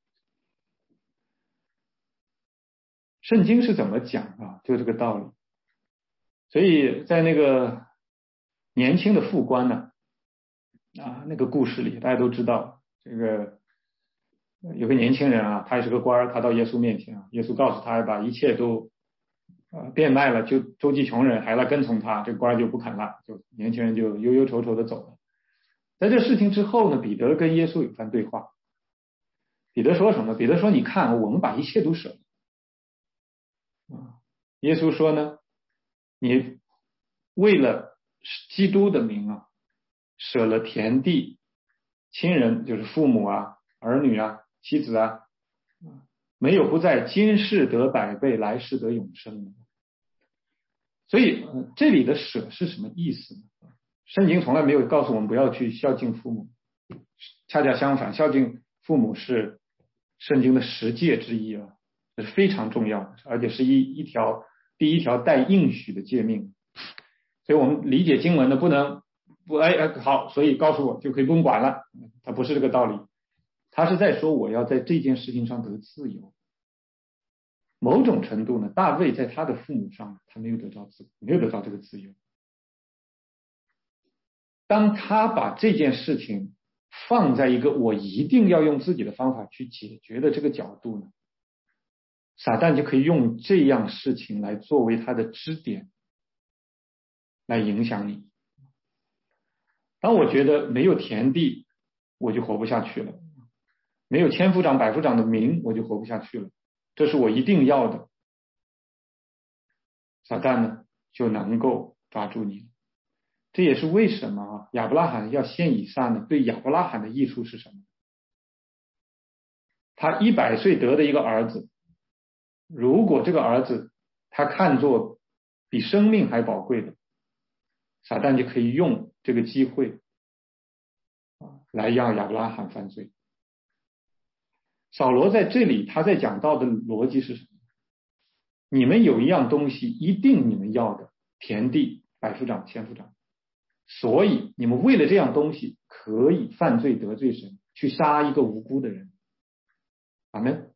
圣经是怎么讲啊？就这个道理。所以在那个年轻的副官呢，啊，那个故事里大家都知道，这个有个年轻人啊，他也是个官，他到耶稣面前啊，耶稣告诉他把一切都呃变卖了，就周济穷人，还来跟从他，这官就不肯了，就年轻人就忧忧愁愁的走了。在这事情之后呢，彼得跟耶稣有番对话。彼得说什么？彼得说：“你看，我们把一切都舍了。”啊，耶稣说呢，你为了基督的名啊，舍了田地、亲人，就是父母啊、儿女啊、妻子啊，没有不在今世得百倍，来世得永生的。所以、呃、这里的舍是什么意思呢？圣经从来没有告诉我们不要去孝敬父母，恰恰相反，孝敬父母是圣经的十诫之一啊，这是非常重要的，而且是一一条第一条带应许的诫命。所以我们理解经文的不能不哎哎好，所以告诉我就可以不用管了，它不是这个道理。他是在说我要在这件事情上得自由。某种程度呢，大卫在他的父母上他没有得到自没有得到这个自由。当他把这件事情放在一个我一定要用自己的方法去解决的这个角度呢，撒旦就可以用这样事情来作为他的支点，来影响你。当我觉得没有田地我就活不下去了，没有千夫长百夫长的名我就活不下去了，这是我一定要的，撒旦呢就能够抓住你。这也是为什么啊亚伯拉罕要献以撒呢？对亚伯拉罕的益处是什么？他一百岁得的一个儿子，如果这个儿子他看作比生命还宝贵的，撒旦就可以用这个机会啊来让亚伯拉罕犯罪。扫罗在这里他在讲到的逻辑是什么？你们有一样东西一定你们要的，田地、百夫长、千夫长，所以你们为了这样东西可以犯罪得罪神，去杀一个无辜的人。阿们。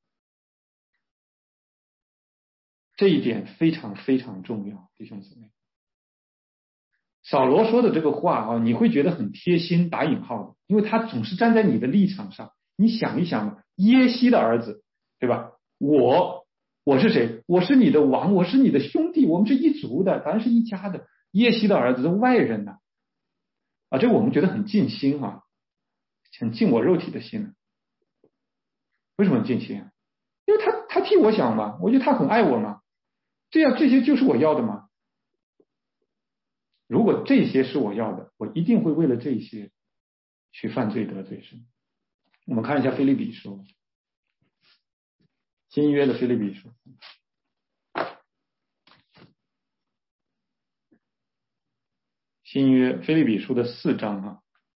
这一点非常非常重要，弟兄姊妹。扫罗说的这个话啊，你会觉得很贴心，打引号的，因为他总是站在你的立场上。你想一想嘛，耶西的儿子，对吧？我我是谁？我是你的王，我是你的兄弟，我们是一族的，咱是一家的。耶西的儿子是外人呐、啊，啊，这我们觉得很尽心啊，很尽我肉体的心、啊。为什么很尽心啊？因为他他替我想嘛，我觉得他很爱我嘛，这样这些就是我要的嘛。如果这些是我要的，我一定会为了这些去犯罪得罪神。我们看一下腓立比书，新约的腓立比书，新约腓立比书的四章啊，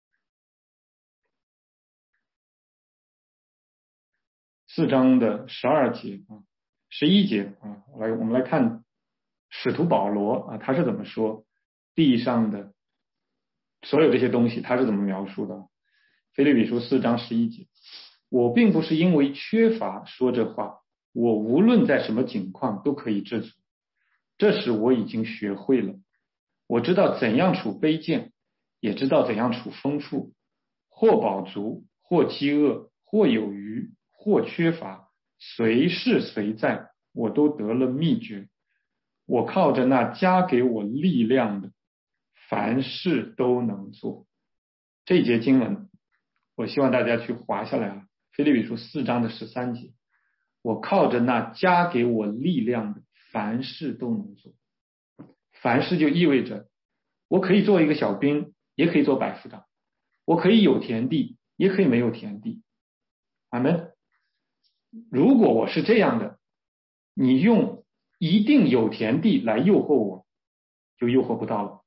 四章的十二节啊，十一节啊，来我们来看使徒保罗啊，他是怎么说地上的所有这些东西，他是怎么描述的？腓立比书四章十一节，我并不是因为缺乏说这话，我无论在什么境况都可以知足，这时我已经学会了，我知道怎样处卑贱，也知道怎样处丰富，或饱足，或饥饿，或有余，或缺乏，随是随在，我都得了秘诀。我靠着那加给我力量的，凡事都能做。这一节经文我希望大家去划下来啊，腓立比书四章的十三节，我靠着那加给我力量的，凡事都能做。凡事就意味着我可以做一个小兵，也可以做百夫长，我可以有田地，也可以没有田地。阿们。如果我是这样的，你用一定有田地来诱惑我，就诱惑不到了，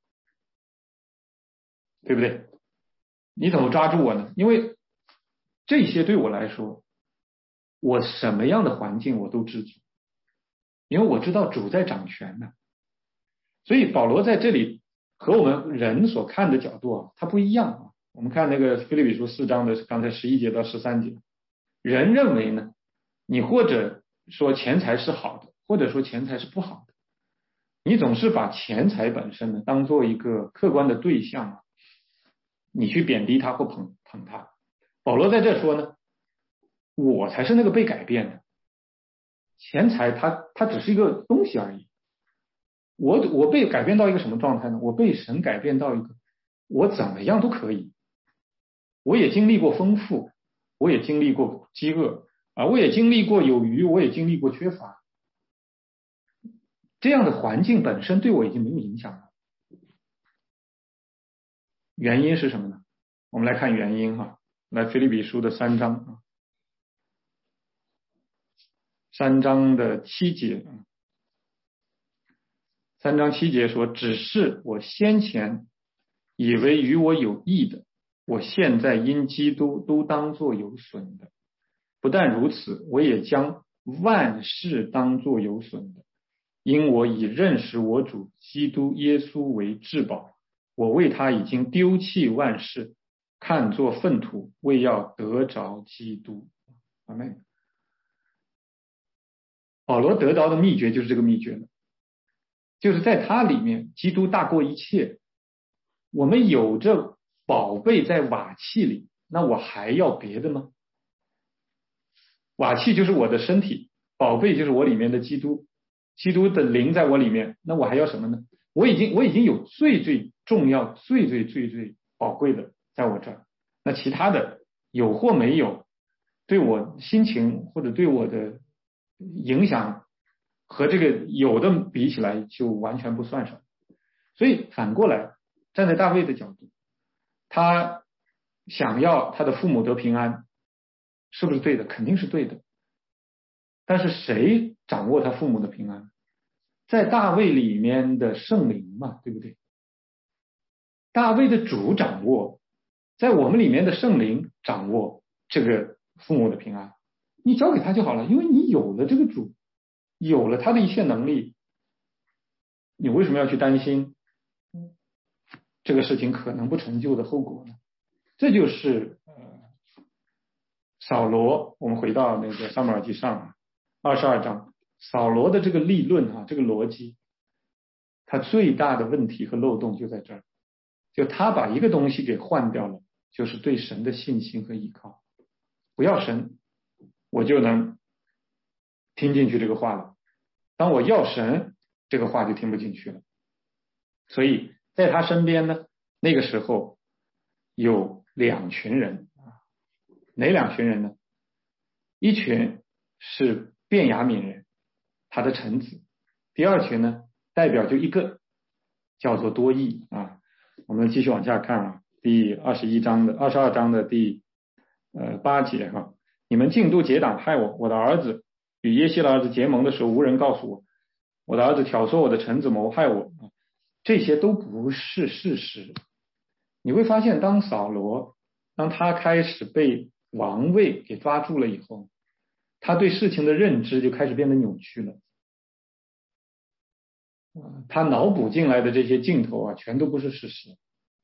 对不对？你怎么抓住我呢？因为这些对我来说，我什么样的环境我都知足，因为我知道主在掌权呢。所以保罗在这里和我们人所看的角度啊，它不一样啊。我们看那个腓立比书四章的刚才十一节到十三节，人认为呢，你或者说钱财是好的，或者说钱财是不好的，你总是把钱财本身呢当做一个客观的对象啊，你去贬低他或捧捧他。保罗在这说呢，我才是那个被改变的，钱财它它只是一个东西而已。我我被改变到一个什么状态呢？我被神改变到一个我怎么样都可以。我也经历过丰富，我也经历过饥饿啊，我也经历过有余，我也经历过缺乏。这样的环境本身对我已经没有影响了。原因是什么呢？我们来看原因哈，来腓立比书的三章啊，三章的七节啊，三章七节说，只是我先前以为与我有益的，我现在因基督都当作有损的。不但如此，我也将万事当作有损的，因我以认识我主基督耶稣为至宝，我为他已经丢弃万事，看作粪土，为要得着基督。阿们。保罗得着的秘诀就是这个秘诀了，就是在他里面，基督大过一切。我们有着宝贝在瓦器里，那我还要别的吗？瓦器就是我的身体，宝贝就是我里面的基督，基督的灵在我里面，那我还要什么呢？我已经我已经有最最重要、最最最最宝贵的在我这儿，那其他的有或没有，对我心情或者对我的影响和这个有的比起来就完全不算什么。所以反过来，站在大卫的角度，他想要他的父母得平安，是不是对的？肯定是对的。但是谁掌握他父母的平安？在大卫里面的圣灵嘛，对不对？大卫的主掌握，在我们里面的圣灵掌握这个父母的平安，你交给他就好了，因为你有了这个主，有了他的一切能力，你为什么要去担心这个事情可能不成就的后果呢？这就是呃，扫罗，我们回到那个撒母耳记上二十二章，扫罗的这个立论啊，这个逻辑，他最大的问题和漏洞就在这儿，就他把一个东西给换掉了，就是对神的信心和依靠。不要神，我就能听进去这个话了；当我要神，这个话就听不进去了。所以在他身边呢，那个时候有两群人啊，哪两群人呢？一群是便雅悯人，他的臣子；第二群呢，代表就一个，叫做多益啊。我们继续往下看啊， 第二十一章的二十二章的第呃八节哈，你们尽都结党害我，我的儿子与耶西的儿子结盟的时候，无人告诉我，我的儿子挑唆我的臣子谋害我，这些都不是事实。你会发现，当扫罗当他开始被王位给抓住了以后，他对事情的认知就开始变得扭曲了。他脑补进来的这些镜头啊，全都不是事实。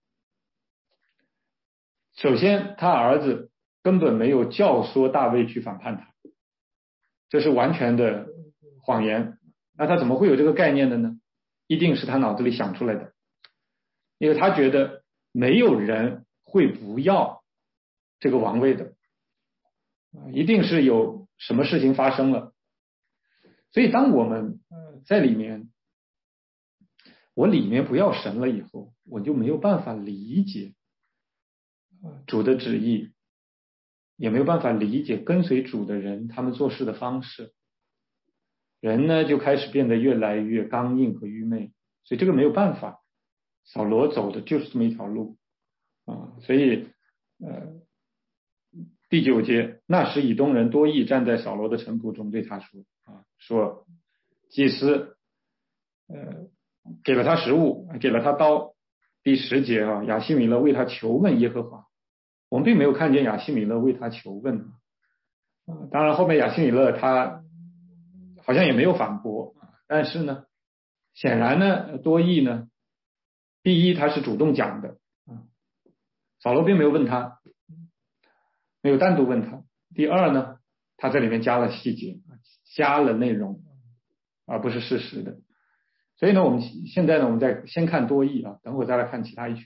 首先，他儿子根本没有教唆大卫去反叛他，这是完全的谎言。那他怎么会有这个概念的呢？一定是他脑子里想出来的，因为他觉得没有人会不要这个王位的，一定是有什么事情发生了。所以当我们在里面，我里面不要神了以后，我就没有办法理解主的旨意，也没有办法理解跟随主的人他们做事的方式，人呢就开始变得越来越刚硬和愚昧。所以这个没有办法，扫罗走的就是这么一条路啊。所以呃第九节，那时以东人多益站在扫罗的臣仆中，对他说啊，说祭司呃给了他食物，给了他刀。第十节啊，亚希米勒为他求问耶和华，我们并没有看见亚希米勒为他求问啊。当然后面亚希米勒他好像也没有反驳，但是呢，显然呢，多益呢，第一他是主动讲的啊，扫罗并没有问他，没有单独问他。第二呢，他在里面加了细节，加了内容，而不是事实的。所以呢，我们现在呢，我们再先看多益啊，等会再来看其他一群。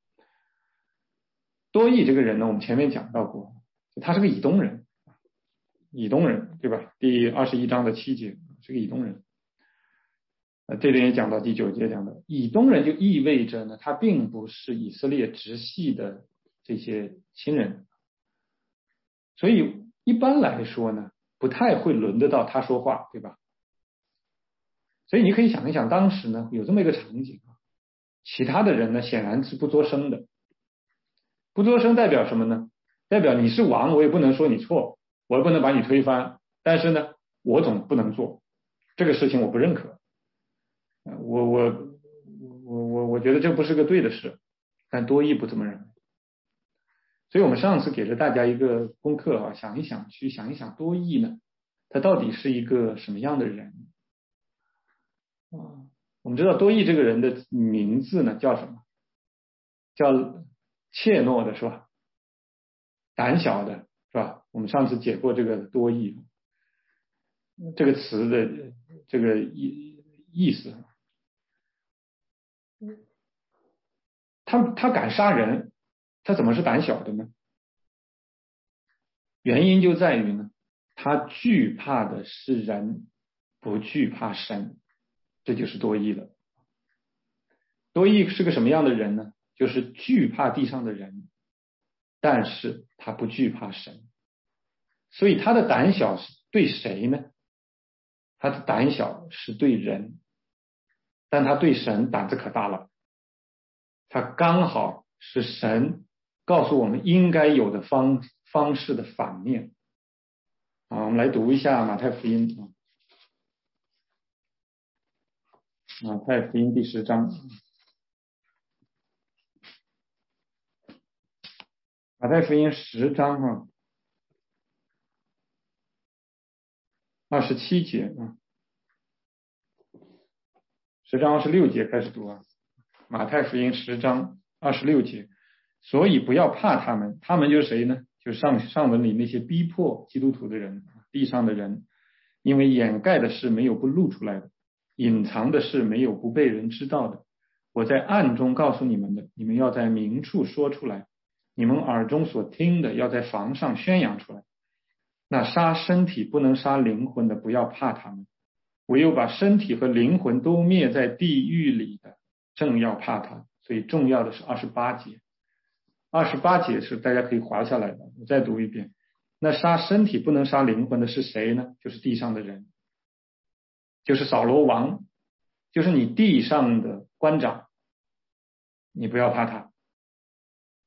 多益这个人呢，我们前面讲到过，他是个以东人，以东人对吧？第二十一章的七节是个以东人。呃，这边也讲到第九节讲的，以东人就意味着呢，他并不是以色列直系的这些亲人，所以一般来说呢，不太会轮得到他说话，对吧？所以你可以想一想，当时呢有这么一个场景啊，其他的人呢显然是不作声的，不作声代表什么呢？代表你是王，我也不能说你错，我也不能把你推翻，但是呢，我总不能做这个事情，我不认可。我我我我我觉得这不是个对的事，但多益不这么认为。所以我们上次给了大家一个功课啊，想一想，去想一想多益呢，他到底是一个什么样的人啊？我们知道多益这个人的名字呢叫什么？叫怯懦的是吧？胆小的是吧？我们上次解过这个多益这个词的这个意意思。他他敢杀人，他怎么是胆小的呢？原因就在于呢，他惧怕的是人，不惧怕神，这就是多益了。多益是个什么样的人呢？就是惧怕地上的人，但是他不惧怕神。所以他的胆小是对谁呢？他的胆小是对人，但他对神胆子可大了。他刚好是神告诉我们应该有的方方式的反面啊。我们来读一下马太福音啊，马太福音第十章，马太福音十章啊，二十七节啊，十章二十六节开始读啊。马太福音十章二十六节，所以不要怕他们，他们就是谁呢？就上上文里那些逼迫基督徒的人，地上的人，因为掩盖的事没有不露出来的，隐藏的事没有不被人知道的。我在暗中告诉你们的，你们要在明处说出来；你们耳中所听的，要在房上宣扬出来。那杀身体不能杀灵魂的，不要怕他们；唯有把身体和灵魂都灭在地狱里的，正要怕他。所以重要的是二十八节，二十八节是大家可以划下来的。我再读一遍，那杀身体不能杀灵魂的是谁呢？就是地上的人，就是扫罗王，就是你地上的官长，你不要怕他。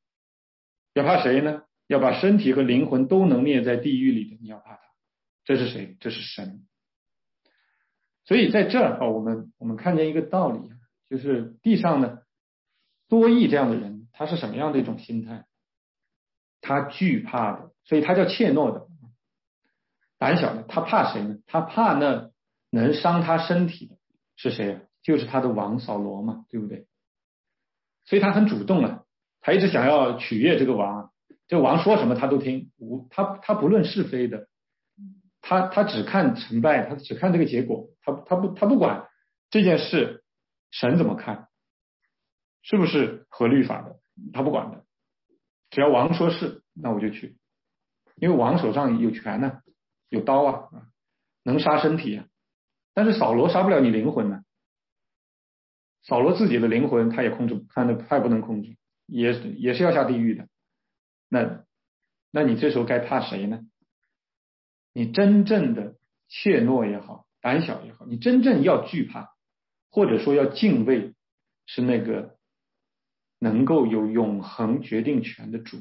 要怕谁呢？要把身体和灵魂都能灭在地狱里的，你要怕他。这是谁？这是神。所以在这儿啊，我们我们看见一个道理，就是地上呢，多益这样的人，他是什么样的一种心态？他惧怕的，所以他叫怯懦的，胆小的。他怕谁呢？他怕那能伤他身体的是谁啊？就是他的王扫罗嘛，对不对？所以他很主动啊，他一直想要取悦这个王，这个王说什么他都听，他他不论是非的，他他只看成败，他只看这个结果，他他不他不管这件事神怎么看，是不是合律法的，他不管的，只要王说是，那我就去，因为王手上有权呢、啊，有刀啊，能杀身体啊，但是扫罗杀不了你灵魂呢、啊。扫罗自己的灵魂他也控制，他他也不能控制，也也是要下地狱的。那那你这时候该怕谁呢？你真正的怯懦也好，胆小也好，你真正要惧怕，或者说要敬畏，是那个能够有永恒决定权的主。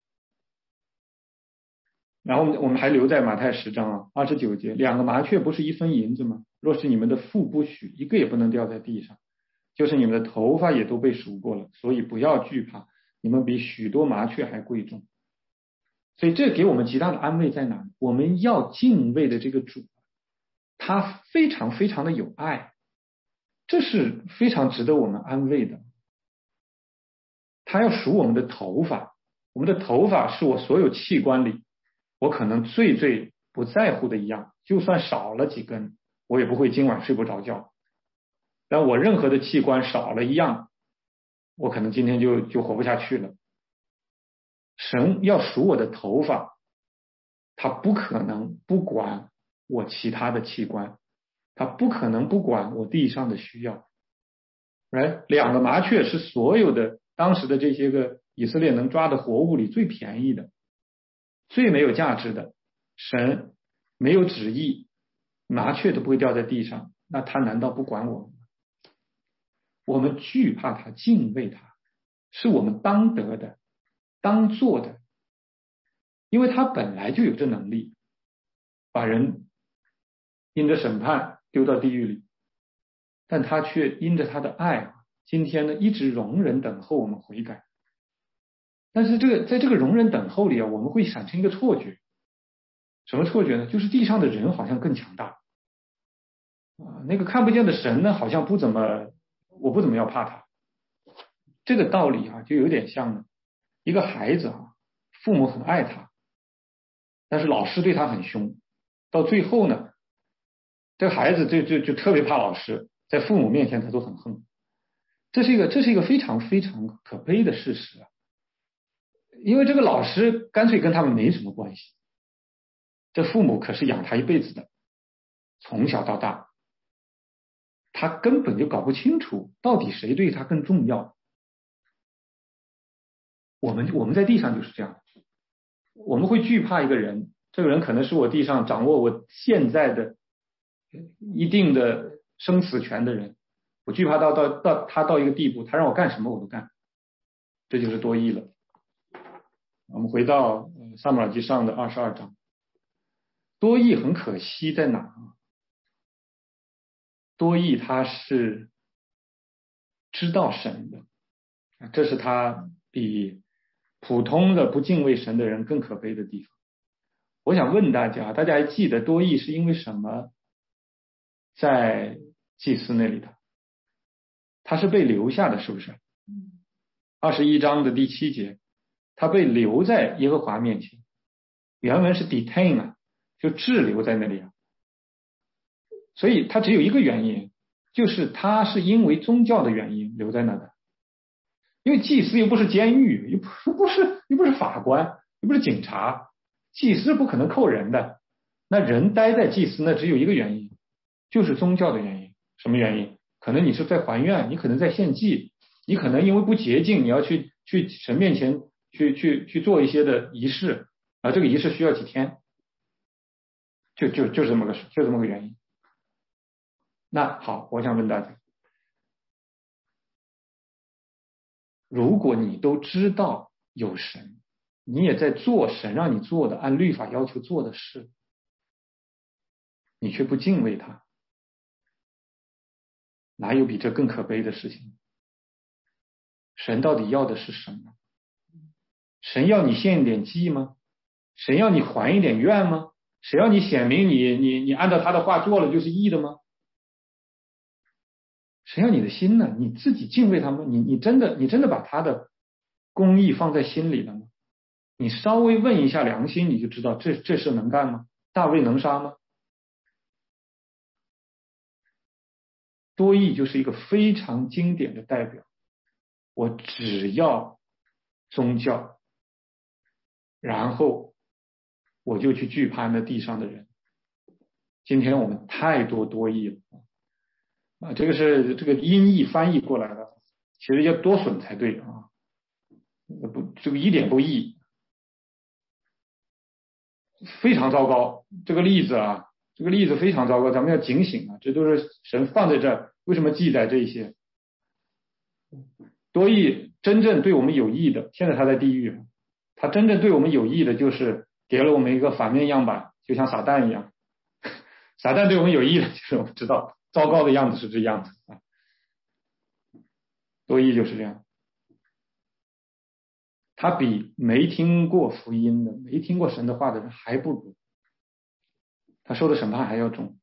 然后我们我们还留在马太十章啊二十九节，两个麻雀不是一分银子吗？若是你们的父不许，一个也不能掉在地上。就是你们的头发也都被数过了，所以不要惧怕，你们比许多麻雀还贵重。所以这给我们极大的安慰在哪？我们要敬畏的这个主，他非常非常的有爱，这是非常值得我们安慰的。他要数我们的头发，我们的头发是我所有器官里我可能最最不在乎的一样，就算少了几根，我也不会今晚睡不着觉。但我任何的器官少了一样，我可能今天就就活不下去了。神要数我的头发，他不可能不管我其他的器官，他不可能不管我地上的需要。来，两个麻雀是所有的当时的这些个以色列能抓的活物里最便宜的，最没有价值的。神没有旨意，麻雀都不会掉在地上，那他难道不管我们？我们惧怕他，敬畏他，是我们当得的，当做的，因为他本来就有这能力，把人因着审判丢到地狱里，但他却因着他的爱，今天呢一直容忍等候我们悔改。但是这个在这个容忍等候里啊，我们会产生一个错觉，什么错觉呢？就是地上的人好像更强大啊，那个看不见的神呢，好像不怎么。我不怎么要怕他，这个道理啊，就有点像呢，一个孩子啊，父母很爱他，但是老师对他很凶，到最后呢，这个孩子就就就特别怕老师，在父母面前他都很横，这是一个这是一个非常非常可悲的事实啊，因为这个老师干脆跟他们没什么关系，这父母可是养他一辈子的，从小到大。他根本就搞不清楚到底谁对他更重要。我们我们在地上就是这样，我们会惧怕一个人，这个人可能是我地上掌握我现在的一定的生死权的人，我惧怕到到到他到一个地步，他让我干什么我都干，这就是多益了。我们回到撒母耳记上的二十二章，多益很可惜在哪？多益他是知道神的，这是他比普通的不敬畏神的人更可悲的地方。我想问大家，大家还记得多益是因为什么在祭司那里的？他是被留下的，是不是？二十一章的第七节，他被留在耶和华面前，原文是 detain 啊，就滞留在那里啊。所以他只有一个原因，就是他是因为宗教的原因留在那的。因为祭司又不是监狱，又不是又不是法官，又不是警察，祭司不可能扣人的。那人待在祭司那只有一个原因，就是宗教的原因。什么原因？可能你是在还愿，你可能在献祭，你可能因为不洁净，你要去去神面前去去去做一些的仪式，啊，这个仪式需要几天，就就就这么个就这么个原因。那好，我想问大家，如果你都知道有神， 你也在做神让你做的按律法要求做的事，你却不敬畏他，哪有比这更可悲的事情？神到底要的是什么？神要你献一点祭吗？神要你还一点愿吗？谁要你显明你你你按照他的话做了就是义的吗？谁要你的心呢？你自己敬畏他吗？你你真的你真的把他的公义放在心里了吗？你稍微问一下良心，你就知道这这事能干吗？大卫能杀吗？多益就是一个非常经典的代表。我只要宗教，然后我就去惧怕那地上的人。今天我们太多多益了啊，这个是这个音译翻译过来的，其实要多损才对啊，不，这个一点不义，非常糟糕。这个例子啊，这个例子非常糟糕，咱们要警醒啊！这都是神放在这儿，为什么记载这些？多益真正对我们有益的，现在他在地狱，他真正对我们有益的就是给了我们一个反面样板，就像撒旦一样。撒旦对我们有益的，就是我们知道糟糕的样子是这样子啊。多益就是这样，他比没听过福音的、没听过神的话的人还不如，他受的审判还要重。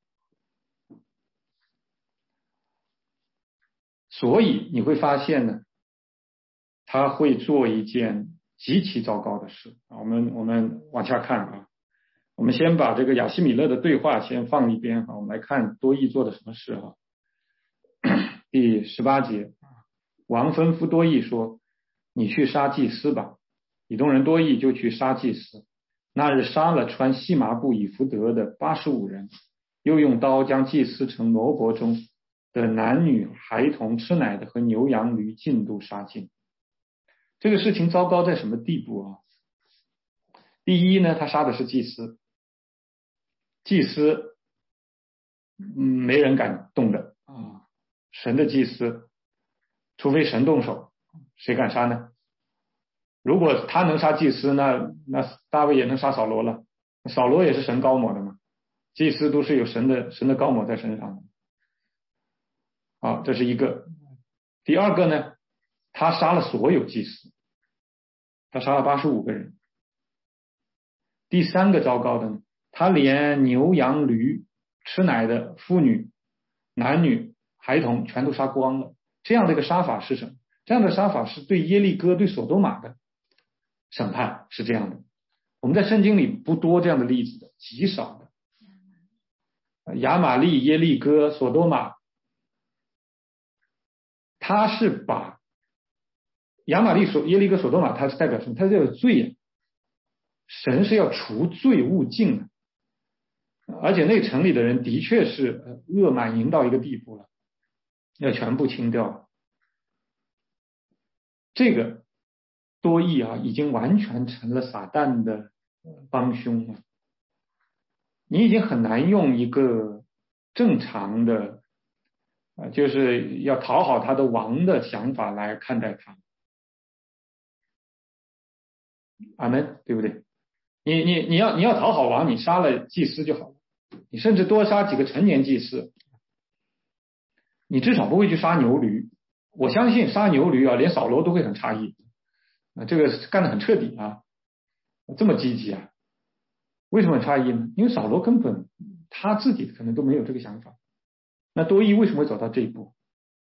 所以你会发现呢，他会做一件极其糟糕的事啊。我们我们往下看啊，我们先把这个亚希米勒的对话先放一边啊，我们来看多益做的什么事啊。第十八节，王吩咐多益说：“你去杀祭司吧。”以东人多益就去杀祭司，那日杀了穿细麻布以弗得的八十五人，又用刀将祭司城挪伯中的男女孩童、吃奶的和牛羊驴尽都杀尽。这个事情糟糕在什么地步啊？第一呢，他杀的是祭司，祭司嗯没人敢动的啊，神的祭司，除非神动手，谁敢杀呢？如果他能杀祭司，那那大卫也能杀扫罗了。扫罗也是神膏抹的嘛，祭司都是有神的神的膏抹在身上的。好，这是一个。第二个呢，他杀了所有祭司，他杀了八十五个人。第三个糟糕的呢，他连牛羊驴、吃奶的妇女、男女孩童全都杀光了。这样的一个杀法是什么？这样的杀法是对耶利哥、对所多玛的审判是这样的。我们在圣经里不多这样的例子的，极少的。亚玛利、耶利哥、所多玛，他是把亚玛利、所耶利哥、所多玛，它是代表什么？它是有罪啊，神是要除罪务尽的。而且那城里的人的确是恶满盈到一个地步了，要全部清掉。这个多益啊，已经完全成了撒旦的帮凶了。你已经很难用一个正常的，呃，就是要讨好他的王的想法来看待他。阿门，对不对？你你你要你要讨好王，你杀了祭司就好了，你甚至多杀几个成年祭司，你至少不会去杀牛驴。我相信杀牛驴啊，连扫罗都会很诧异，啊，这个干得很彻底啊，这么积极啊。为什么很诧异呢？因为扫罗根本他自己可能都没有这个想法。那多益为什么会走到这一步？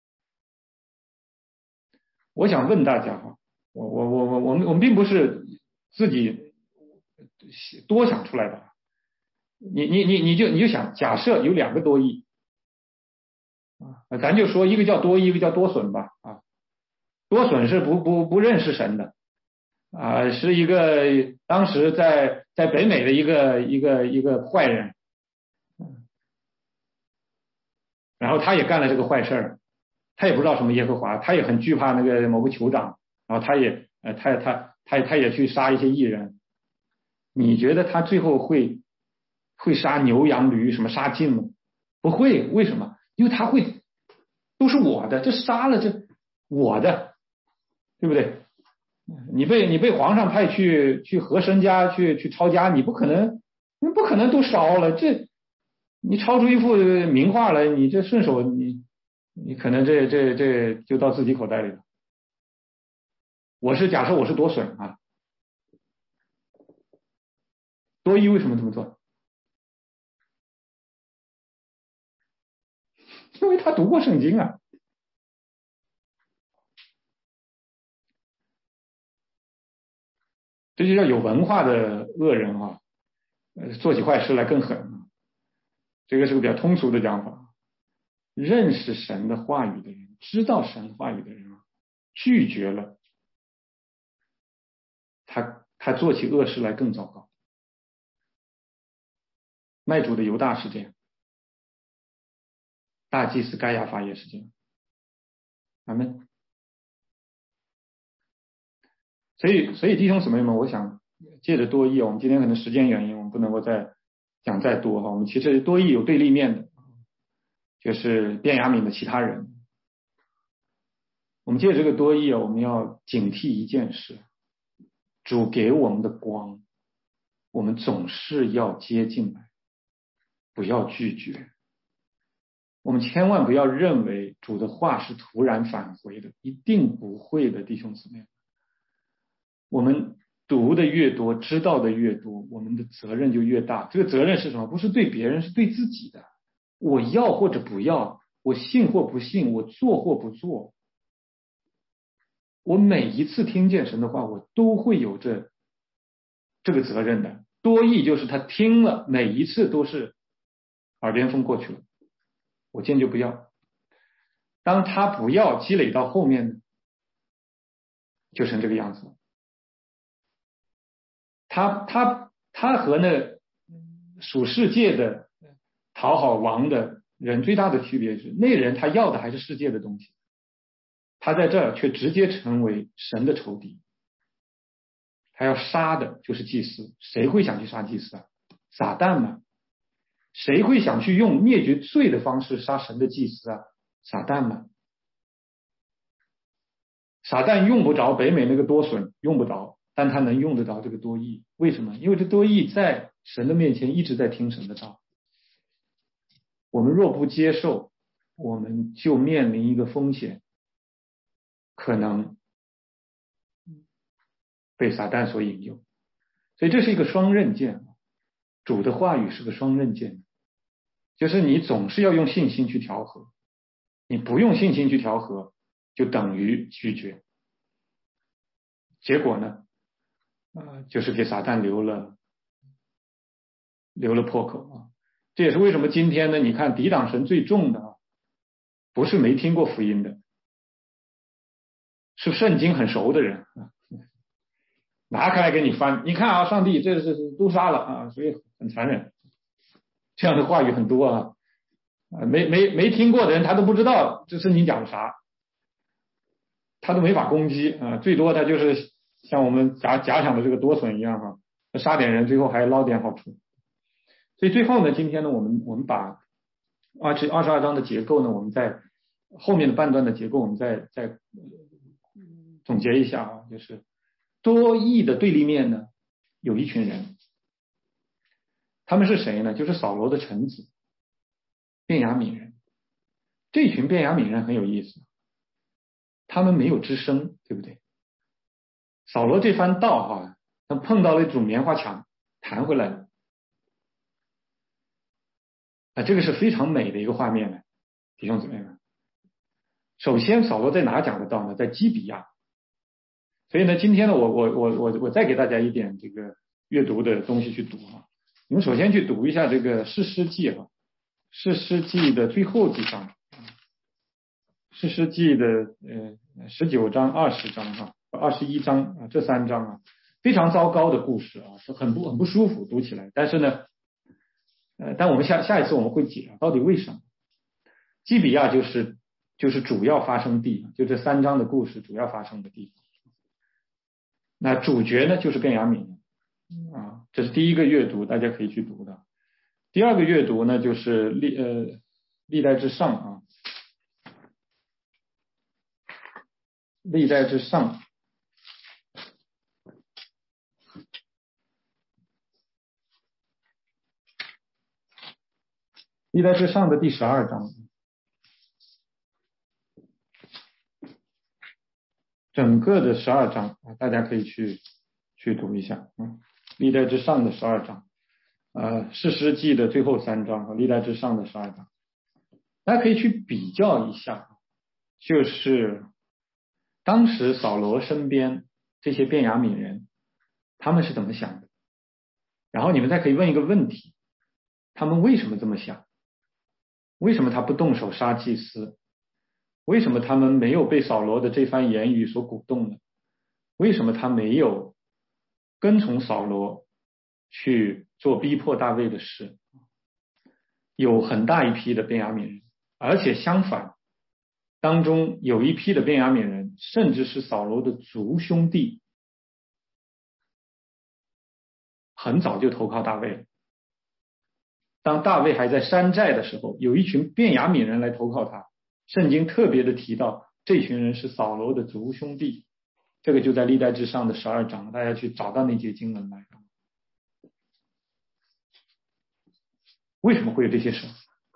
我想问大家哈，我我我我我们我们并不是自己多想出来的。你你你你就你就想，假设有两个多益啊，咱就说一个叫多益，一个叫多损吧啊。多损是不不不认识神的啊，是一个当时在在北美的一个一个一个坏人，然后他也干了这个坏事儿，他也不知道什么耶和华，他也很惧怕那个某个酋长，然后他也呃他他他他也去杀一些异人。你觉得他最后会会杀牛羊驴什么杀尽吗？不会，为什么？因为他会都是我的，这杀了这我的，对不对？ 你被你被皇上派去去和珅家去去抄家，你不可能，你不可能都烧了，这你抄出一幅名画来，你这顺手你你可能这这这就到自己口袋里了。我是假设我是多损啊，多益为什么这么做？因为他读过圣经啊。这就叫有文化的恶人啊，呃，做起坏事来更狠。这个是个比较通俗的讲法。认识神的话语的人，知道神话语的人啊，拒绝了他，他做起恶事来更糟糕。卖主的犹大是这样，大祭司该亚法也是这样。阿们。所以，所以弟兄姊妹们，我想借着多益，我们今天可能时间原因，我们不能够再讲再多哈。我们其实多益有对立面的，就是便雅悯的其他人。我们借着这个多益啊，我们要警惕一件事：主给我们的光，我们总是要接进来，不要拒绝。我们千万不要认为主的话是突然返回的，一定不会的，弟兄姊妹。我们读的越多，知道的越多，我们的责任就越大。这个责任是什么？不是对别人，是对自己的。我要或者不要，我信或不信，我做或不做，我每一次听见神的话，我都会有这这个责任的。多益就是他听了，每一次都是耳边风过去了，我坚决不要。当他不要积累到后面呢，就成这个样子了。他他他和那属世界的讨好王的人最大的区别是，那人他要的还是世界的东西，他在这儿却直接成为神的仇敌。他要杀的就是祭司，谁会想去杀祭司啊？撒旦嘛。谁会想去用灭绝罪的方式杀神的祭司啊？撒旦嘛。撒旦用不着北美那个多损，用不着，但他能用得着这个多益。为什么？因为这多益在神的面前一直在听神的道。我们若不接受，我们就面临一个风险，可能被撒旦所引诱。所以这是一个双刃剑，主的话语是个双刃剑，就是你总是要用信心去调和，你不用信心去调和，就等于拒绝。结果呢，呃，就是给撒旦留了留了破口啊。这也是为什么今天呢，你看抵挡神最重的啊，不是没听过福音的，是圣经很熟的人啊，拿开来给你翻，你看啊，上帝这是都杀了啊，所以很残忍。这样的话语很多啊，啊，没没没听过的人他都不知道这圣经讲的啥，他都没法攻击啊，最多他就是像我们假假想的这个多损一样哈、啊，杀点人，最后还捞点好处。所以最后呢，今天呢，我们我们把二十二十二章的结构呢，我们在后面的半段的结构，我们再再总结一下啊，就是多益的对立面呢，有一群人，他们是谁呢？就是扫罗的臣子，便雅悯人。这群便雅悯人很有意思，他们没有吱声，对不对？扫罗这番道哈，他碰到了一种棉花墙，弹回来了。啊，这个是非常美的一个画面呢，弟兄姊妹们。首先，扫罗在哪讲的道呢？在基比亚。所以呢，今天呢，我我我我我再给大家一点这个阅读的东西去读啊。你们首先去读一下这个士师记哈，士师记的最后几章，士师记的呃十九章、二十章哈、二十一章啊，这三章啊，非常糟糕的故事啊，是很不很不舒服读起来。但是呢，呃，但我们下下一次我们会解到底为什么。基比亚就是就是主要发生地，就这三章的故事主要发生的地方。那主角呢就是便雅悯啊，这是第一个阅读，大家可以去读的。第二个阅读呢就是历呃历代之上啊，历代之上历代志上的第十二章，整个的十二章啊，大家可以去去读一下啊。历代志上的十二章，呃，士师记的最后三章和历代志上的十二章，大家可以去比较一下，就是当时扫罗身边这些便雅悯人，他们是怎么想的？然后你们再可以问一个问题：他们为什么这么想？为什么他不动手杀祭司？为什么他们没有被扫罗的这番言语所鼓动呢？为什么他没有跟从扫罗去做逼迫大卫的事？有很大一批的便雅悯人，而且相反，当中有一批的便雅悯人，甚至是扫罗的族兄弟，很早就投靠大卫了。当大卫还在山寨的时候，有一群便雅悯人来投靠他，圣经特别的提到这群人是扫罗的族兄弟，这个就在历代志上的十二章，大家去找到那节经文来。为什么会有这些事？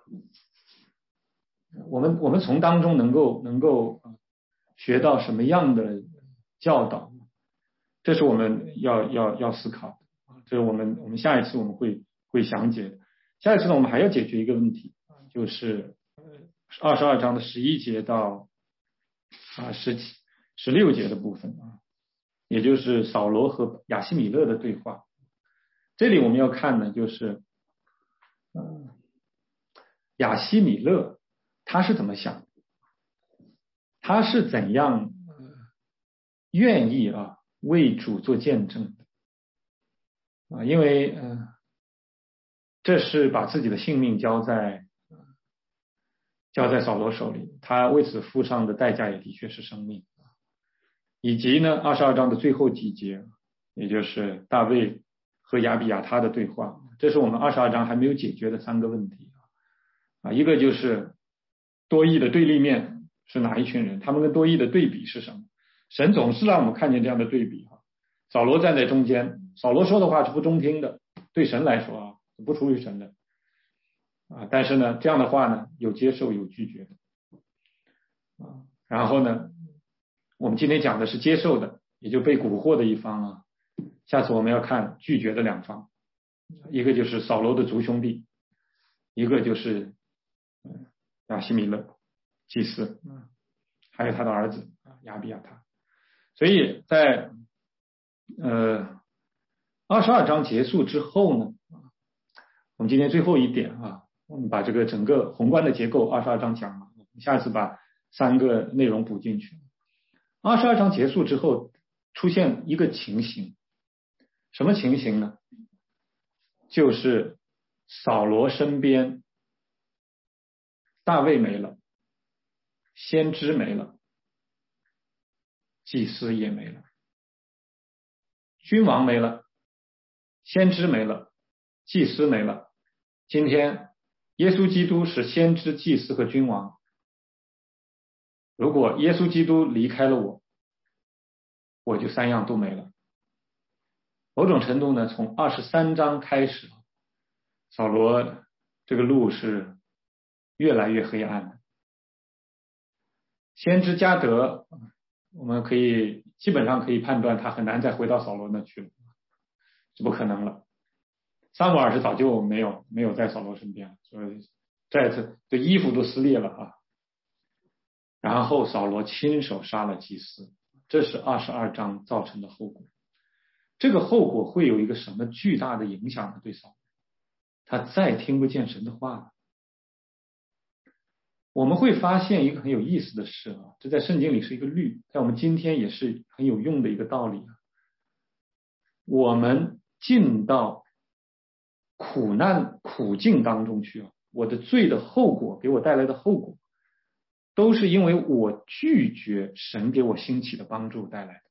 我们我们从当中能够能够学到什么样的教导？这是我们要要要思考的，这是我们我们下一次我们会会详解的。下一次呢，我们还要解决一个问题，就是二十二章的十一节到啊十七十六节的部分啊，也就是扫罗和亚希米勒的对话。这里我们要看呢，就是嗯，亚希米勒他是怎么想的？他是怎样愿意啊为主做见证的啊？因为嗯。呃这是把自己的性命交在交在扫罗手里，他为此付上的代价也的确是生命。以及呢，二十二章的最后几节，也就是大卫和亚比亚他的对话，这是我们二十二章还没有解决的三个问题啊。一个就是多益的对立面是哪一群人，他们跟多益的对比是什么？神总是让我们看见这样的对比哈。扫罗站在中间，扫罗说的话是不中听的，对神来说啊。不出于神的啊，但是呢，这样的话呢，有接受有拒绝的啊。然后呢，我们今天讲的是接受的，也就被蛊惑的一方啊。下次我们要看拒绝的两方，一个就是扫罗的族兄弟，一个就是亚希米勒祭司啊，还有他的儿子啊亚比亚他。所以在呃二十二章结束之后呢，我们今天最后一点啊，我们把这个整个宏观的结构二十二章讲了，下次把三个内容补进去。二十二章结束之后，出现一个情形，什么情形呢？就是扫罗身边大卫没了，先知没了，祭司也没了，君王没了，先知没了，祭司没了。今天耶稣基督是先知、祭司和君王。如果耶稣基督离开了我，我就三样都没了。某种程度呢，从二十三章开始，扫罗这个路是越来越黑暗的。先知加德，我们可以基本上可以判断他很难再回到扫罗那去了，是不可能了。撒母耳是早就没有没有在扫罗身边，所以再次这衣服都撕裂了啊。然后扫罗亲手杀了祭司，这是二十二章造成的后果。这个后果会有一个什么巨大的影响呢？对扫罗，他再听不见神的话了。我们会发现一个很有意思的事啊，这在圣经里是一个律，在我们今天也是很有用的一个道理啊。我们进到苦难苦境当中去啊，我的罪的后果给我带来的后果，都是因为我拒绝神给我兴起的帮助带来的。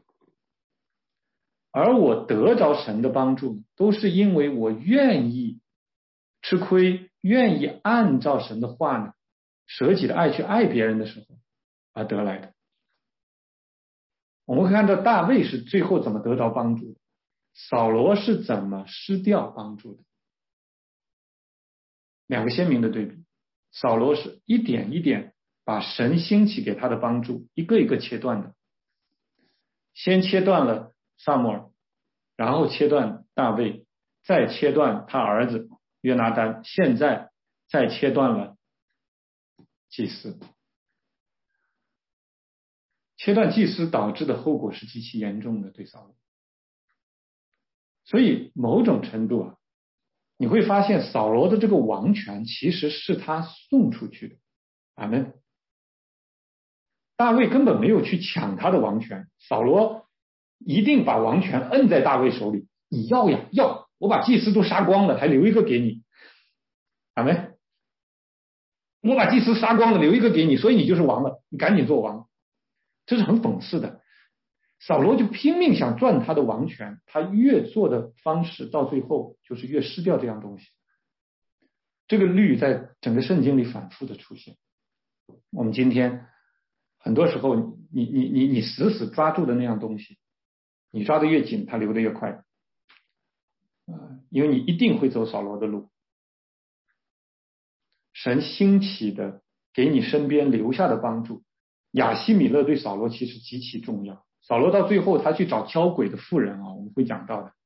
而我得着神的帮助，都是因为我愿意吃亏，愿意按照神的话呢，舍己的爱去爱别人的时候而得来的。我们看到大卫是最后怎么得着帮助的，扫罗是怎么失掉帮助的。 两个鲜明的对比。扫罗是一点一点把神兴起给他的帮助一个一个切断的，先切断了撒母耳，然后切断大卫，再切断他儿子约拿单，现在再切断了祭司。切断祭司导致的后果是极其严重的，对扫罗。所以某种程度啊，你会发现扫罗的这个王权其实是他送出去的。阿们。大卫根本没有去抢他的王权，扫罗一定把王权摁在大卫手里，你要呀要，我把祭司都杀光了，还留一个给你。阿们。我把祭司杀光了，留一个给你，所以你就是王了，你赶紧做王。这是很讽刺的。扫罗就拼命想赚他的王权，他越做的方式到最后就是越失掉这样东西。这个律在整个圣经里反复的出现。我们今天很多时候你你你你死死抓住的那样东西，你抓得越紧，它流得越快。因为你一定会走扫罗的路。神兴起的给你身边留下的帮助，亚希米勒对扫罗其实极其重要。扫罗到最后他去找敲鬼的妇人啊，我们会讲到的。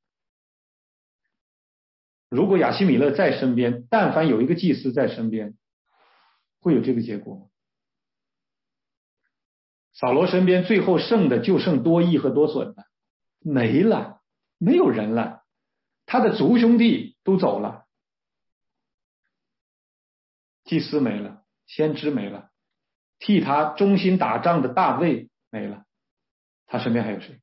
如果亚希米勒在身边，但凡有一个祭司在身边，会有这个结果吗？扫罗身边最后剩的就剩多益和多损了，没了，没有人了，他的族兄弟都走了，祭司没了，先知没了，替他忠心打仗的大卫没了，他身边还有谁？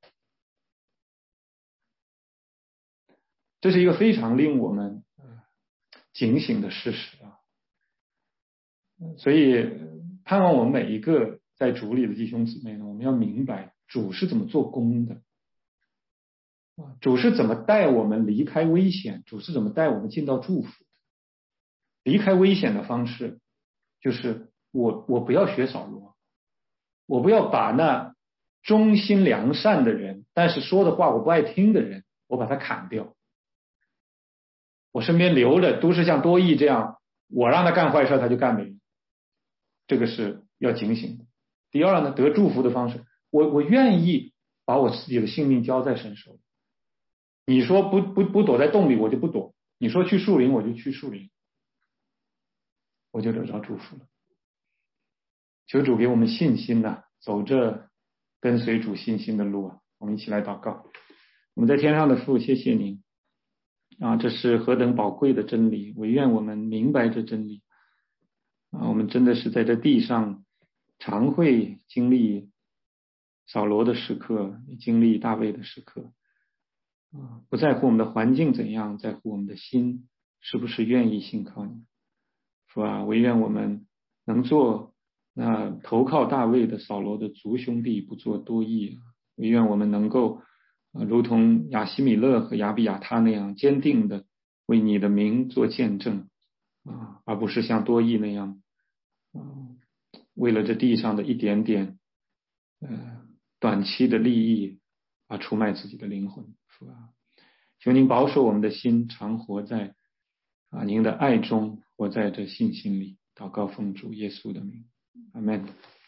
这是一个非常令我们警醒的事实啊！所以盼望我们每一个在主里的弟兄姊妹呢，我们要明白主是怎么做工的，主是怎么带我们离开危险，主是怎么带我们进到祝福的。离开危险的方式就是我我不要学扫罗，我不要把那忠心良善的人，但是说的话我不爱听的人，我把他砍掉。我身边留的都是像多益这样，我让他干坏事他就干没，这个是要警醒的。第二呢，得祝福的方式，我我愿意把我自己的性命交在神手里。你说不不不躲在洞里，我就不躲；你说去树林，我就去树林，我就得着祝福了。求主给我们信心呐、啊，走着跟随主信心的路啊！我们一起来祷告。我们在天上的父，谢谢您啊，这是何等宝贵的真理！我愿我们明白这真理啊，我们真的是在这地上常会经历扫罗的时刻，经历大卫的时刻啊，不在乎我们的环境怎样，在乎我们的心是不是愿意信靠你，是吧？我愿我们能做那投靠大卫的扫罗的族兄弟，不做多益。我愿我们能够啊，如同亚希米勒和亚比亚他那样坚定的为你的名做见证啊，而不是像多益那样啊，为了这地上的一点点呃短期的利益而出卖自己的灵魂，是吧？求您保守我们的心，常活在啊您的爱中，活在这信心里。祷告奉主耶稣的名，阿们。